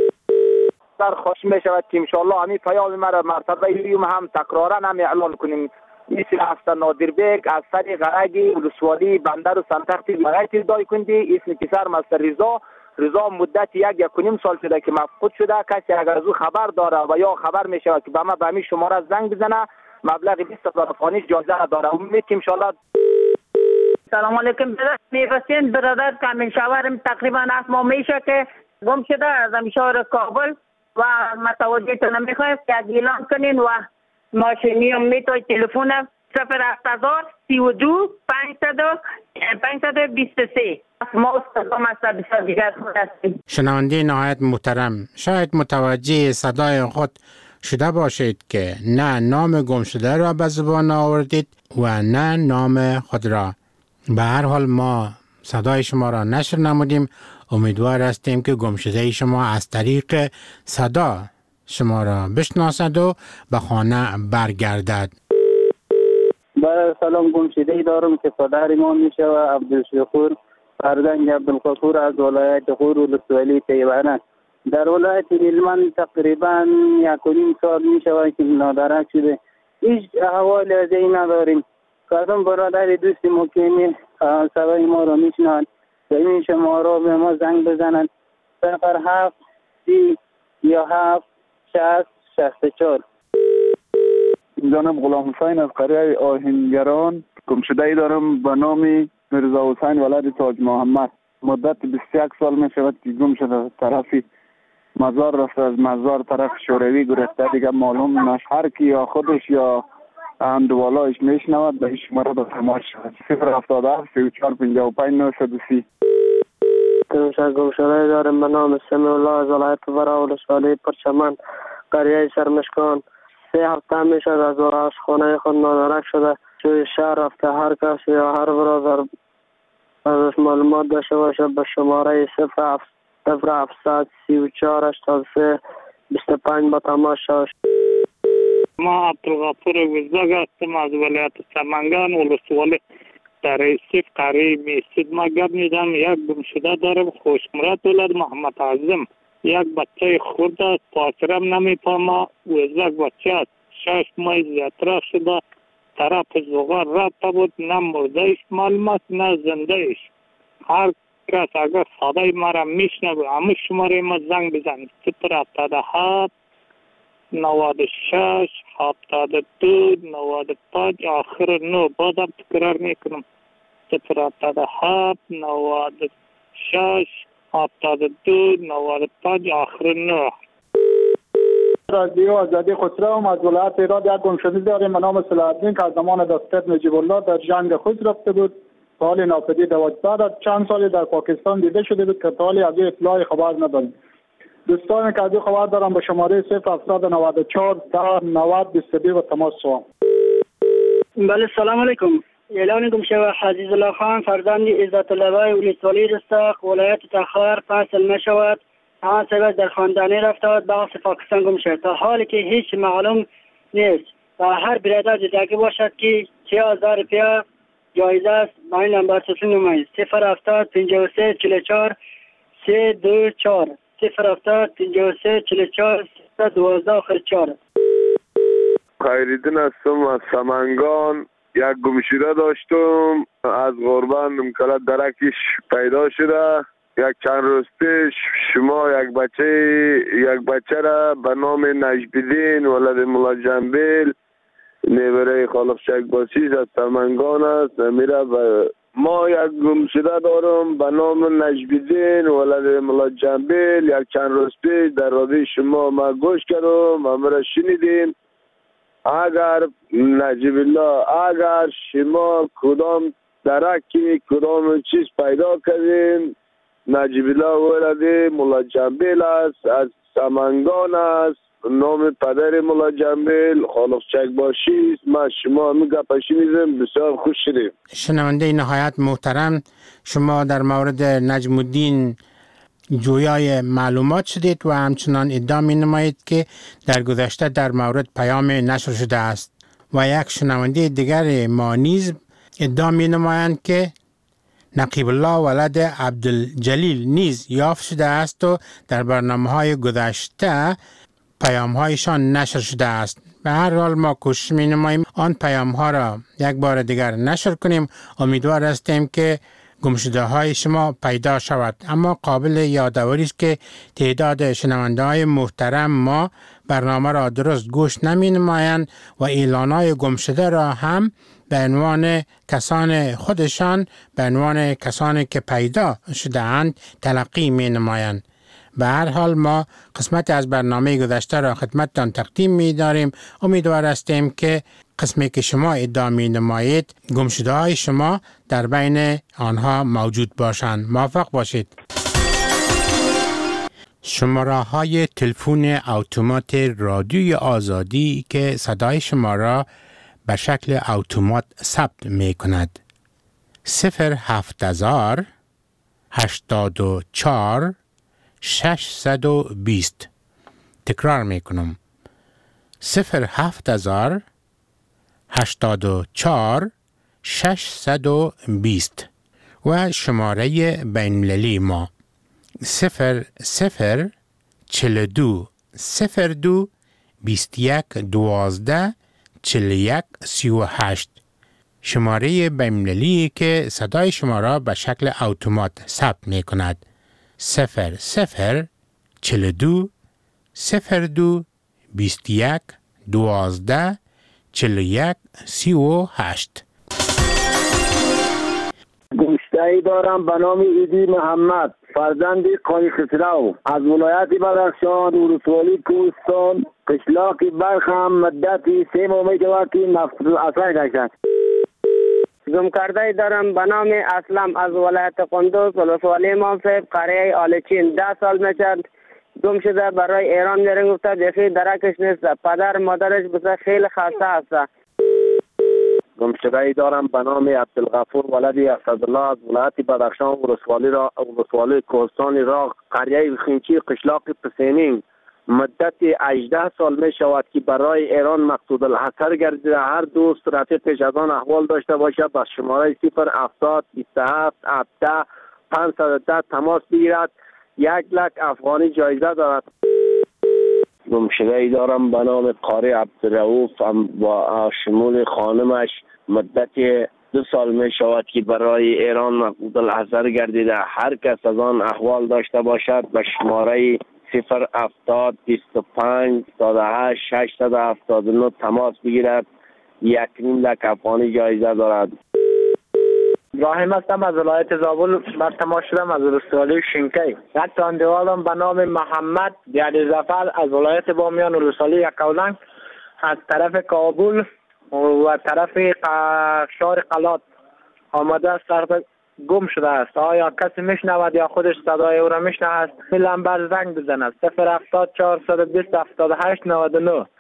در خوش می شود که انشاءالله همین پیام مرا مرتبه ایوم هم تکرارا هم اعلان کنیم. اسم افسر نادر بیگ از سر غرگی ولسوالی بندر و سنتختی مغایت دای کندی. اسم پسر مستر رضا رضا مدت یک یک و نیم سال شده که مفقود شده. کسی اگر از او خبر داره و یا خبر می شود که به ما به همین شماره زنگ بزنه، مبلغ بیست هزار افغانی جایزه داره. امید که انشاءالله. سلام علیکم. میرسین برادر کامل شاورم تقریبا هفت ماه میشه که گم شده از شهر کابل و متوجهتون میخوایم که اعلان کنین و ماشینی هم میتوی تلفون صفر هفت هزار سی و دو پانصد و بیست و سه. ما استقام از بسیار دیگر خود هستیم. شنونده نهایت محترم، شاید متوجه صدای خود شده باشید که نه نام گم شده را به زبان آوردید و نه نام خود را. به هر حال ما صدای شما را نشر نمودیم. امیدوار هستیم که گمشده شما از طریق صدا شما را بشناسد و به خانه برگردد. با سلام، گمشده دارم که پدر ما میشه و عبدالشکور فرزند عبدالغفور از ولایت غور ولسوالی تیوانه. در ولایت هلمند تقریبا یک و نیم سال میشه که نادرک شده. هیچ احوال از این نداریم. کدام برادر دوست مکیمی سوای ما را میشنند و این شما را به ما زنگ بزنند. صفر هفت سی یا هفت شست شست چار. جانم غلام حسین از قریه آهنگران. گمشده ای دارم به نام میرزا حسین ولد تاج محمد. مدت بیست و یک سال می شود که گم شده. طرفی مزار رفته، از مزار طرف شوروی گرفته، دیگه معلوم نش. هر کی یا خودش یا اندوالایش میشنود به این شماره به تماس شود. صفر هفتاد و هفت سی و چهار پنجاه و پنج نهصد و سی. تمشا گمشده دارم به نام سمیع الله از ولایت فرا ولسوالی پرچمن قریه سرمشکان. سه هفته میشد از آشخانه خود نادرک شده. توی شهر رفته. هر کسی یا هر برادر ازش معلومات داشته باشه به شماره صفر هفت صفر هفتصد سی و چهار هشتاد و سه بیست و پنج با تماس. ما عبدالغفور وزدگ هستم از ولایت سمنگان ولسوالی در رئیسیف قریه میستید. ما گپ میدم یک گمشده دارم خوشمرد ولد محمد اعظم، یک بچه خورد است، پاسرم نمیفهمه. وزدگ بچه است، شش ماه زیادتر شده، طرف زغار رفته بود، نه مرده ایش معلوم است نه زنده ایش. هر کس اگر صدای مرا میشنوه همه شماره ما زنگ بزنید. صفر هفتاد و هفت نود و شش هفتاد و دو نود و پنج آخر نو. بازم تکرار میکنم صفر هفتاد و هفت نود و شش هفتاد و دو نود و پنج آخر نو. رادیو آزادی خسرو از ولایت ایران یک گمشده داریم به نام صلاح الدین که از زمان دستگاه نجیب الله در جنگ خود رفته بود. تا حال ناپدید بعد چند سالی در پاکستان دیده شده بود که تا حال از اطلاع خبر نداریم. دوستان که از خبر دارم به شماره صفر هفتصد و نود و چهار ده نود بیست و دو و تماس شوم. بله سلام علیکم. اعلان گمشده عزیز الله خان فرزند عزت الله ولسوالی رستاق ولایت تخار فصل میشود. آن سبب در خاندانی رفته بود بخش پاکستان گم شد تا حالی که هیچ معلوم نیست و هر برادر دیدگی باشد که چه هزار روپیه جایزه است. با این نمبر صفر نمایید صفر هفتاد پنجاه و سه چهل و چهار سه دو چهار صفر هفتاد پنجاه و سه چهل و چهار سه دوازده آخر چهار. خیریدین هستم از سمنگان. یک گمشده داشتم از غربان مکلت درکش پیدا شده. یک چند روز پیش شما یک بچه یک بچه را به نام نجبالدین ولد مولا جنبیل نیبره خالق شکباسیز از سمنگان است. میره به ما یک گمشده دارم به نام نجبالدین ولد مولا جنبیل. یک چند روز پیش در رادیو شما ما گوش کردم و مرا شنیدیم. اگر نجیب الله اگر شما کدام درکی کدام چیز پیدا کردین نجیب الله ولد مولا جنبیل است از سمنگان است. نام پدر مولا جنبیل خالق چکباشی است. ما شما می گپشی میزم بسیار خوش شدیم. شنونده نهایت محترم، شما در مورد نجم الدین جویای معلومات شدید و همچنان ادعا می نمایید که در گذشته در مورد پیام نشر شده است و یک شنونده دیگر ما نیز ادعا می نمایند که نقیب الله ولد عبدالجلیل نیز یافت شده است و در برنامه های گذشته پیام هایشان نشر شده است. به هر حال ما کوشش می نماییم آن پیام ها را یک بار دیگر نشر کنیم. امیدوار هستیم که گمشده های شما پیدا شود. اما قابل یادآوری است که تعداد شنونده های محترم ما برنامه را درست گوش نمی نمایند و اعلان های گمشده را هم به عنوان کسان خودشان به عنوان کسانی که پیدا شده اند تلقی می نمایند. به هر حال ما قسمت از برنامه گذشته را خدمتتان تقدیم می داریم. امیدوار هستیم که قسمی که شما ادعا می نمایید گمشده های شما در بین آنها موجود باشند. موفق باشید. شماره های تلفن اتومات رادیوی آزادی که صدای شما را به شکل اتومات ثبت می کند. صفر هفت هزار هشتاد و چهار ششصد و بیست. تکرار می کنم. صفر هفت هزار هشتاد و چهار ششصد و بیست و شماره بین المللی ما صفر صفر چهل و دو صفر دو بیست و یک دوازده چهل و یک سی و هشت. شماره بین المللی که صدای شما را به شکل اتومات ثبت می کند. صفر صفر چهل و دو صفر دو بیست و یک دوازده چهل و یک سی و هشت. گمشده‌ای دارم به نام ایدی محمد فرزند قاری خسرو از ولایت بدخشان ولسوالی کوهستان قشلاق برخم مدتی سه ماه می‌شود که نفس اثر گشت. گم کرده دارم به نام اسلم از ولایت قندوز ولسوالی منصف قریه آلچین ده سال میشد گم شده. برای ایران میرن گفته بیخی درکش نیست. پدر مادرش بسه خیلی خسته هست. گمشده‌ای دارم به نام عبدالغفور ولدی اسدالله از ولایت بدخشان ولسوالی را ولسوالی کوهستان راغ قریه خینچی قشلاق پسینین. مدت هجده سال می شود که برای ایران مقصود الحصر گردیده. هر دوست رفیقش از آن احوال داشته باشد با شماره صفر هفتاد بیست و هفت هفده پانصد و ده تماس بگیرد. یک لک افغانی جایزه دارد. گمشده‌ای دارم به نام قاری عبدالرؤوف با شمول خانمش. مدت دو سال می شود که برای ایران مقصود الحصر گردیده. هر کس از آن احوال داشته باشد به شماره صفر هفتاد بیست و پنج هفتاد و هشت ششصد و هفتاد و نه تماس بگیرد. یک نیم لک افغانی جایزه دارد. ابراهیم هستم از ولایت زابل. بر تماس شدم از ولسوالی شینکی. یک تاندوالم به نام محمد دیادی زفر از ولایت بامیان ولسوالی یکاولنگ از طرف کابل و طرف شهر قلات آمده است. طرف گم شده است. آیا کسی میشنود یا خودش صدای او را میشنود؟ لمبر زنگ بزند. صفر هفتاد چهارصد و بیست هفتاد و هشت نود و نه.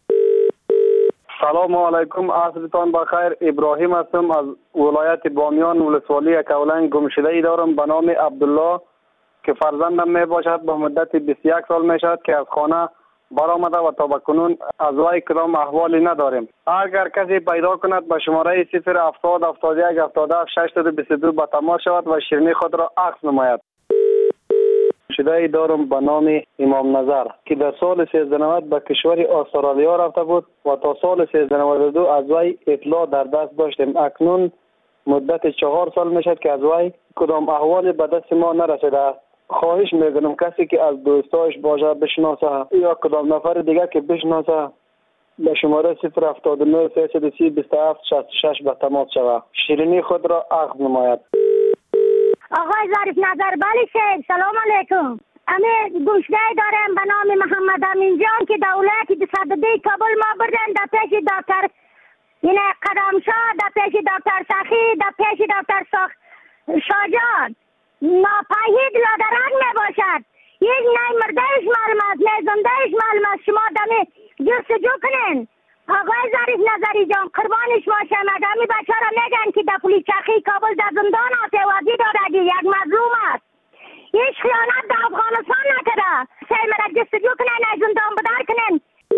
سلام علیکم، عصرتان بخیر. ابراهیم هستم از ولایت بامیان ولسوالی یکاولنگ. گمشده‌ای دارم به نام عبدالله که فرزندم می باشد. به مدت بیست و یک سال می شود که از خانه برآمده و تا بکنون از وی کدام احوالی نداریم. اگر کسی پیدا کند به شماره صفر هفتاد هفتاد و یک هفتاد و هفت ششصد و بیست و دو به تماس شود و شیرینی خود را عکس نماید. گمشده‌ای دارم به نام امام نظر که در سال سیزده نود به کشور استرالیا رفته بود و تا سال سیزده نود و دو از وی اطلاع در دست داشتیم. اکنون مدت چهار سال میشد که از وی کدام احوالی به دست ما نرسیده است. خواهش میکنم کسی که از دوستایش باشه بشناسه یا کدام نفر دیگه که بشناسه به شماره صفر هفتاد و نه سیصد و سی بیست و هفت شصت و شش به تماس شود. شیرینی خود را عقد نماید. آقای ظریف نظر بله شیخ، سلام علیکم. امی گمشده‌ای دارم به نام محمد امین جان که دولت صدده کابل ما بردن در پیش دکتر یعنی قدمشاه، در پیش دکتر سخی، در پیش دکتر ساخ شاجان. ناپایید لادرنگ می باشد. یک نای مردهش معلوم است، نای زندهش معلوم است. شما دمی جستجو کنین. آقای ظریف نظری جان قربانش باشم. امی بچه را میگن که در پلیس چرخی کابل در زندان است و وزی دارد یک مظلوم است. هیچ خیانت در افغانستان نکرده. سیمه را جستجو کنین، از زندان بدر کنین.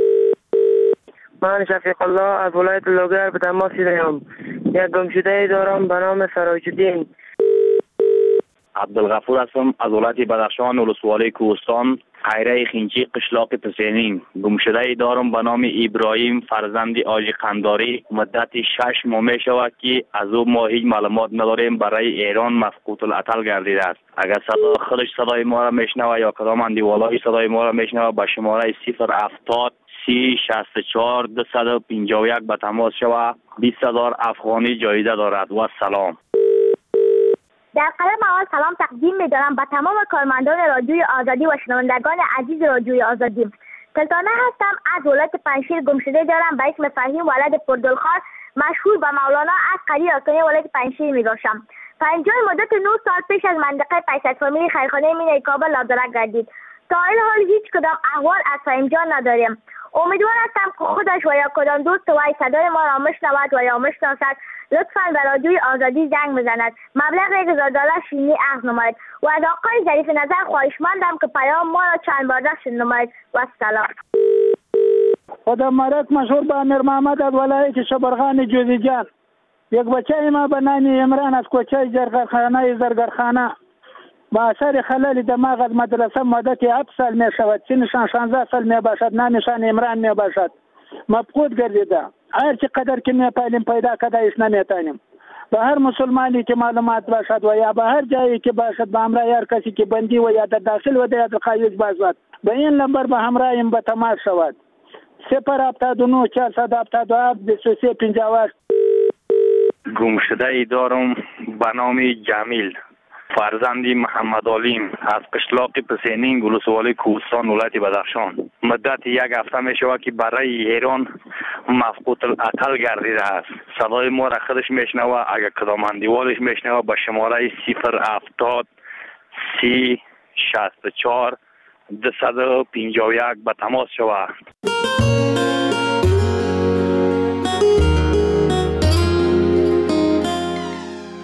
من شفیق الله از ولایت لوگر به تماس شدم. یک گمشده‌ای دارم به نام سراج الدین. عبدالغفور هستم از ولایت بدخشان ولسوالی کوهستان قریه خینچی قشلاق پسینین. گمشده‌ای دارم به نام ابراهیم فرزند آجی قنداری. مدت شش ماه می شود که از او ما هیچ معلومات نداریم. برای ایران مفقود العطل گردیده است. اگر صدا خودش صدای ما را میشنوه یا کدام اندیوالای صدای ما را میشنوه به شماره صفر هفتاد سی شصت و چهار دویست و پنجاه و یک به تماس شود. بیست هزار افغانی جایزه دارد. و سلام. در قدم اول سلام تقدیم می‌دارم به تمام کارمندان رادیوی آزادی و شنوندگان عزیز رادیوی آزادی. سلطانه هستم از ولایت پنجشیر. گمشده دارم به اسم فهیم ولد پردلخان مشهور به مولانا از قریه آستانه ولایت پنجشیر می‌باشم. پنجاه مدت نه سال پیش از منطقه پیست فامیلی خیرخانه مینای کابل لادرک گردید. تا این حال هیچ کدام احوال از فهیم جان نداریم. امیدوار هستم که خودش و یا کدام دوست وی صدای ما را میشنود و یا میشناسد لطفاً به رادیوی آزادی زنگ بزند. مبلغ یک هزار دلار شیرینی عقد نماید و از آقای ظریف نظر خواهشمندم که پیام ما را چند بار دست نماید. و سلام. خودم مرک مشهور به امیر محمد از ولایت شبرغان جوزیجان. یک بچه ما به نام عمران از کوچه زرگرخانه زرگرخانه با اثر خلل دماغ از مدرسه مدت هفت سال می شود. سنشان شانزده سال می باشد. نامشان عمران می باشد. مفقود گردیده. هر چی قدر که می پایلیم پیدا کده ایش نمیتانیم. به هر مسلمانی که معلومات باشد و یا به هر جایی که باشد به همراه هر کسی که بندی و یا در داخل و در خارج باشد به این نمبر به همراهیم به تماس شود. صفر هفتاد و نه چهارصد هفتاد و هفت بیست و سه پنجاه و هشت. گمشده‌ای دارم به نام جمیل فرزندی محمد علیم از قشلاق پسینین ولسوالی کوهستان ولایت بدخشان. مدت یک هفته می شود که برای ایران مفقود العطل گردیده است. صدای ما را خودش میشنوه. اگر کدام اندیوالش میشنوه به شماره صفر هفتاد سی شصت و چهار دویست و پنجاه و یک به تماس شود.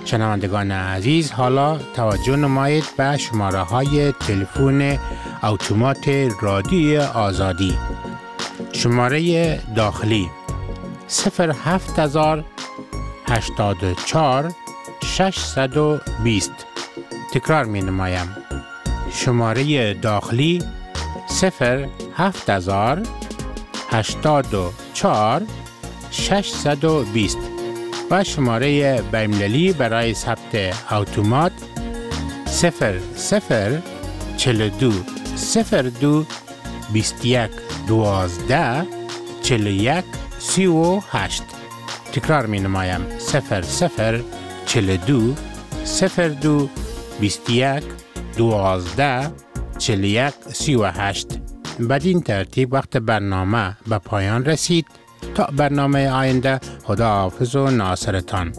شنوندگان عزیز، حالا توجه نمایید به شماره های تلفن اتومات رادیوی آزادی. شماره داخلی صفر هفت هزار هشتاد و چهار ششصد و بیست. تکرار می نمایم. شماره داخلی صفر هفت هزار هشتاد و چهار ششصد و بیست و شماره بین‌المللی برای ثبت اتومات صفر صفر چهل و دو صفر دو بیست و یک دوازده چهل و یک سی و هشت. تکرار می نمایم. صفر صفر چهل و دو صفر دو بیست و یک دوازده چهل و یک سی و هشت. بدین ترتیب وقت برنامه به پایان رسید. تا برنامه آینده، خدا حافظ و ناصرتان.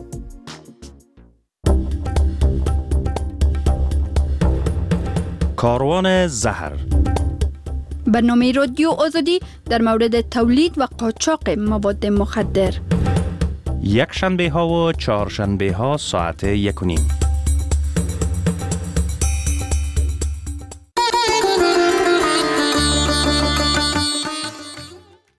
کاروان زهر، برنامه رادیو آزادی در مورد تولید و قاچاق مواد مخدر. یک شنبه ها و چهار شنبه ها ساعت یک و نیم.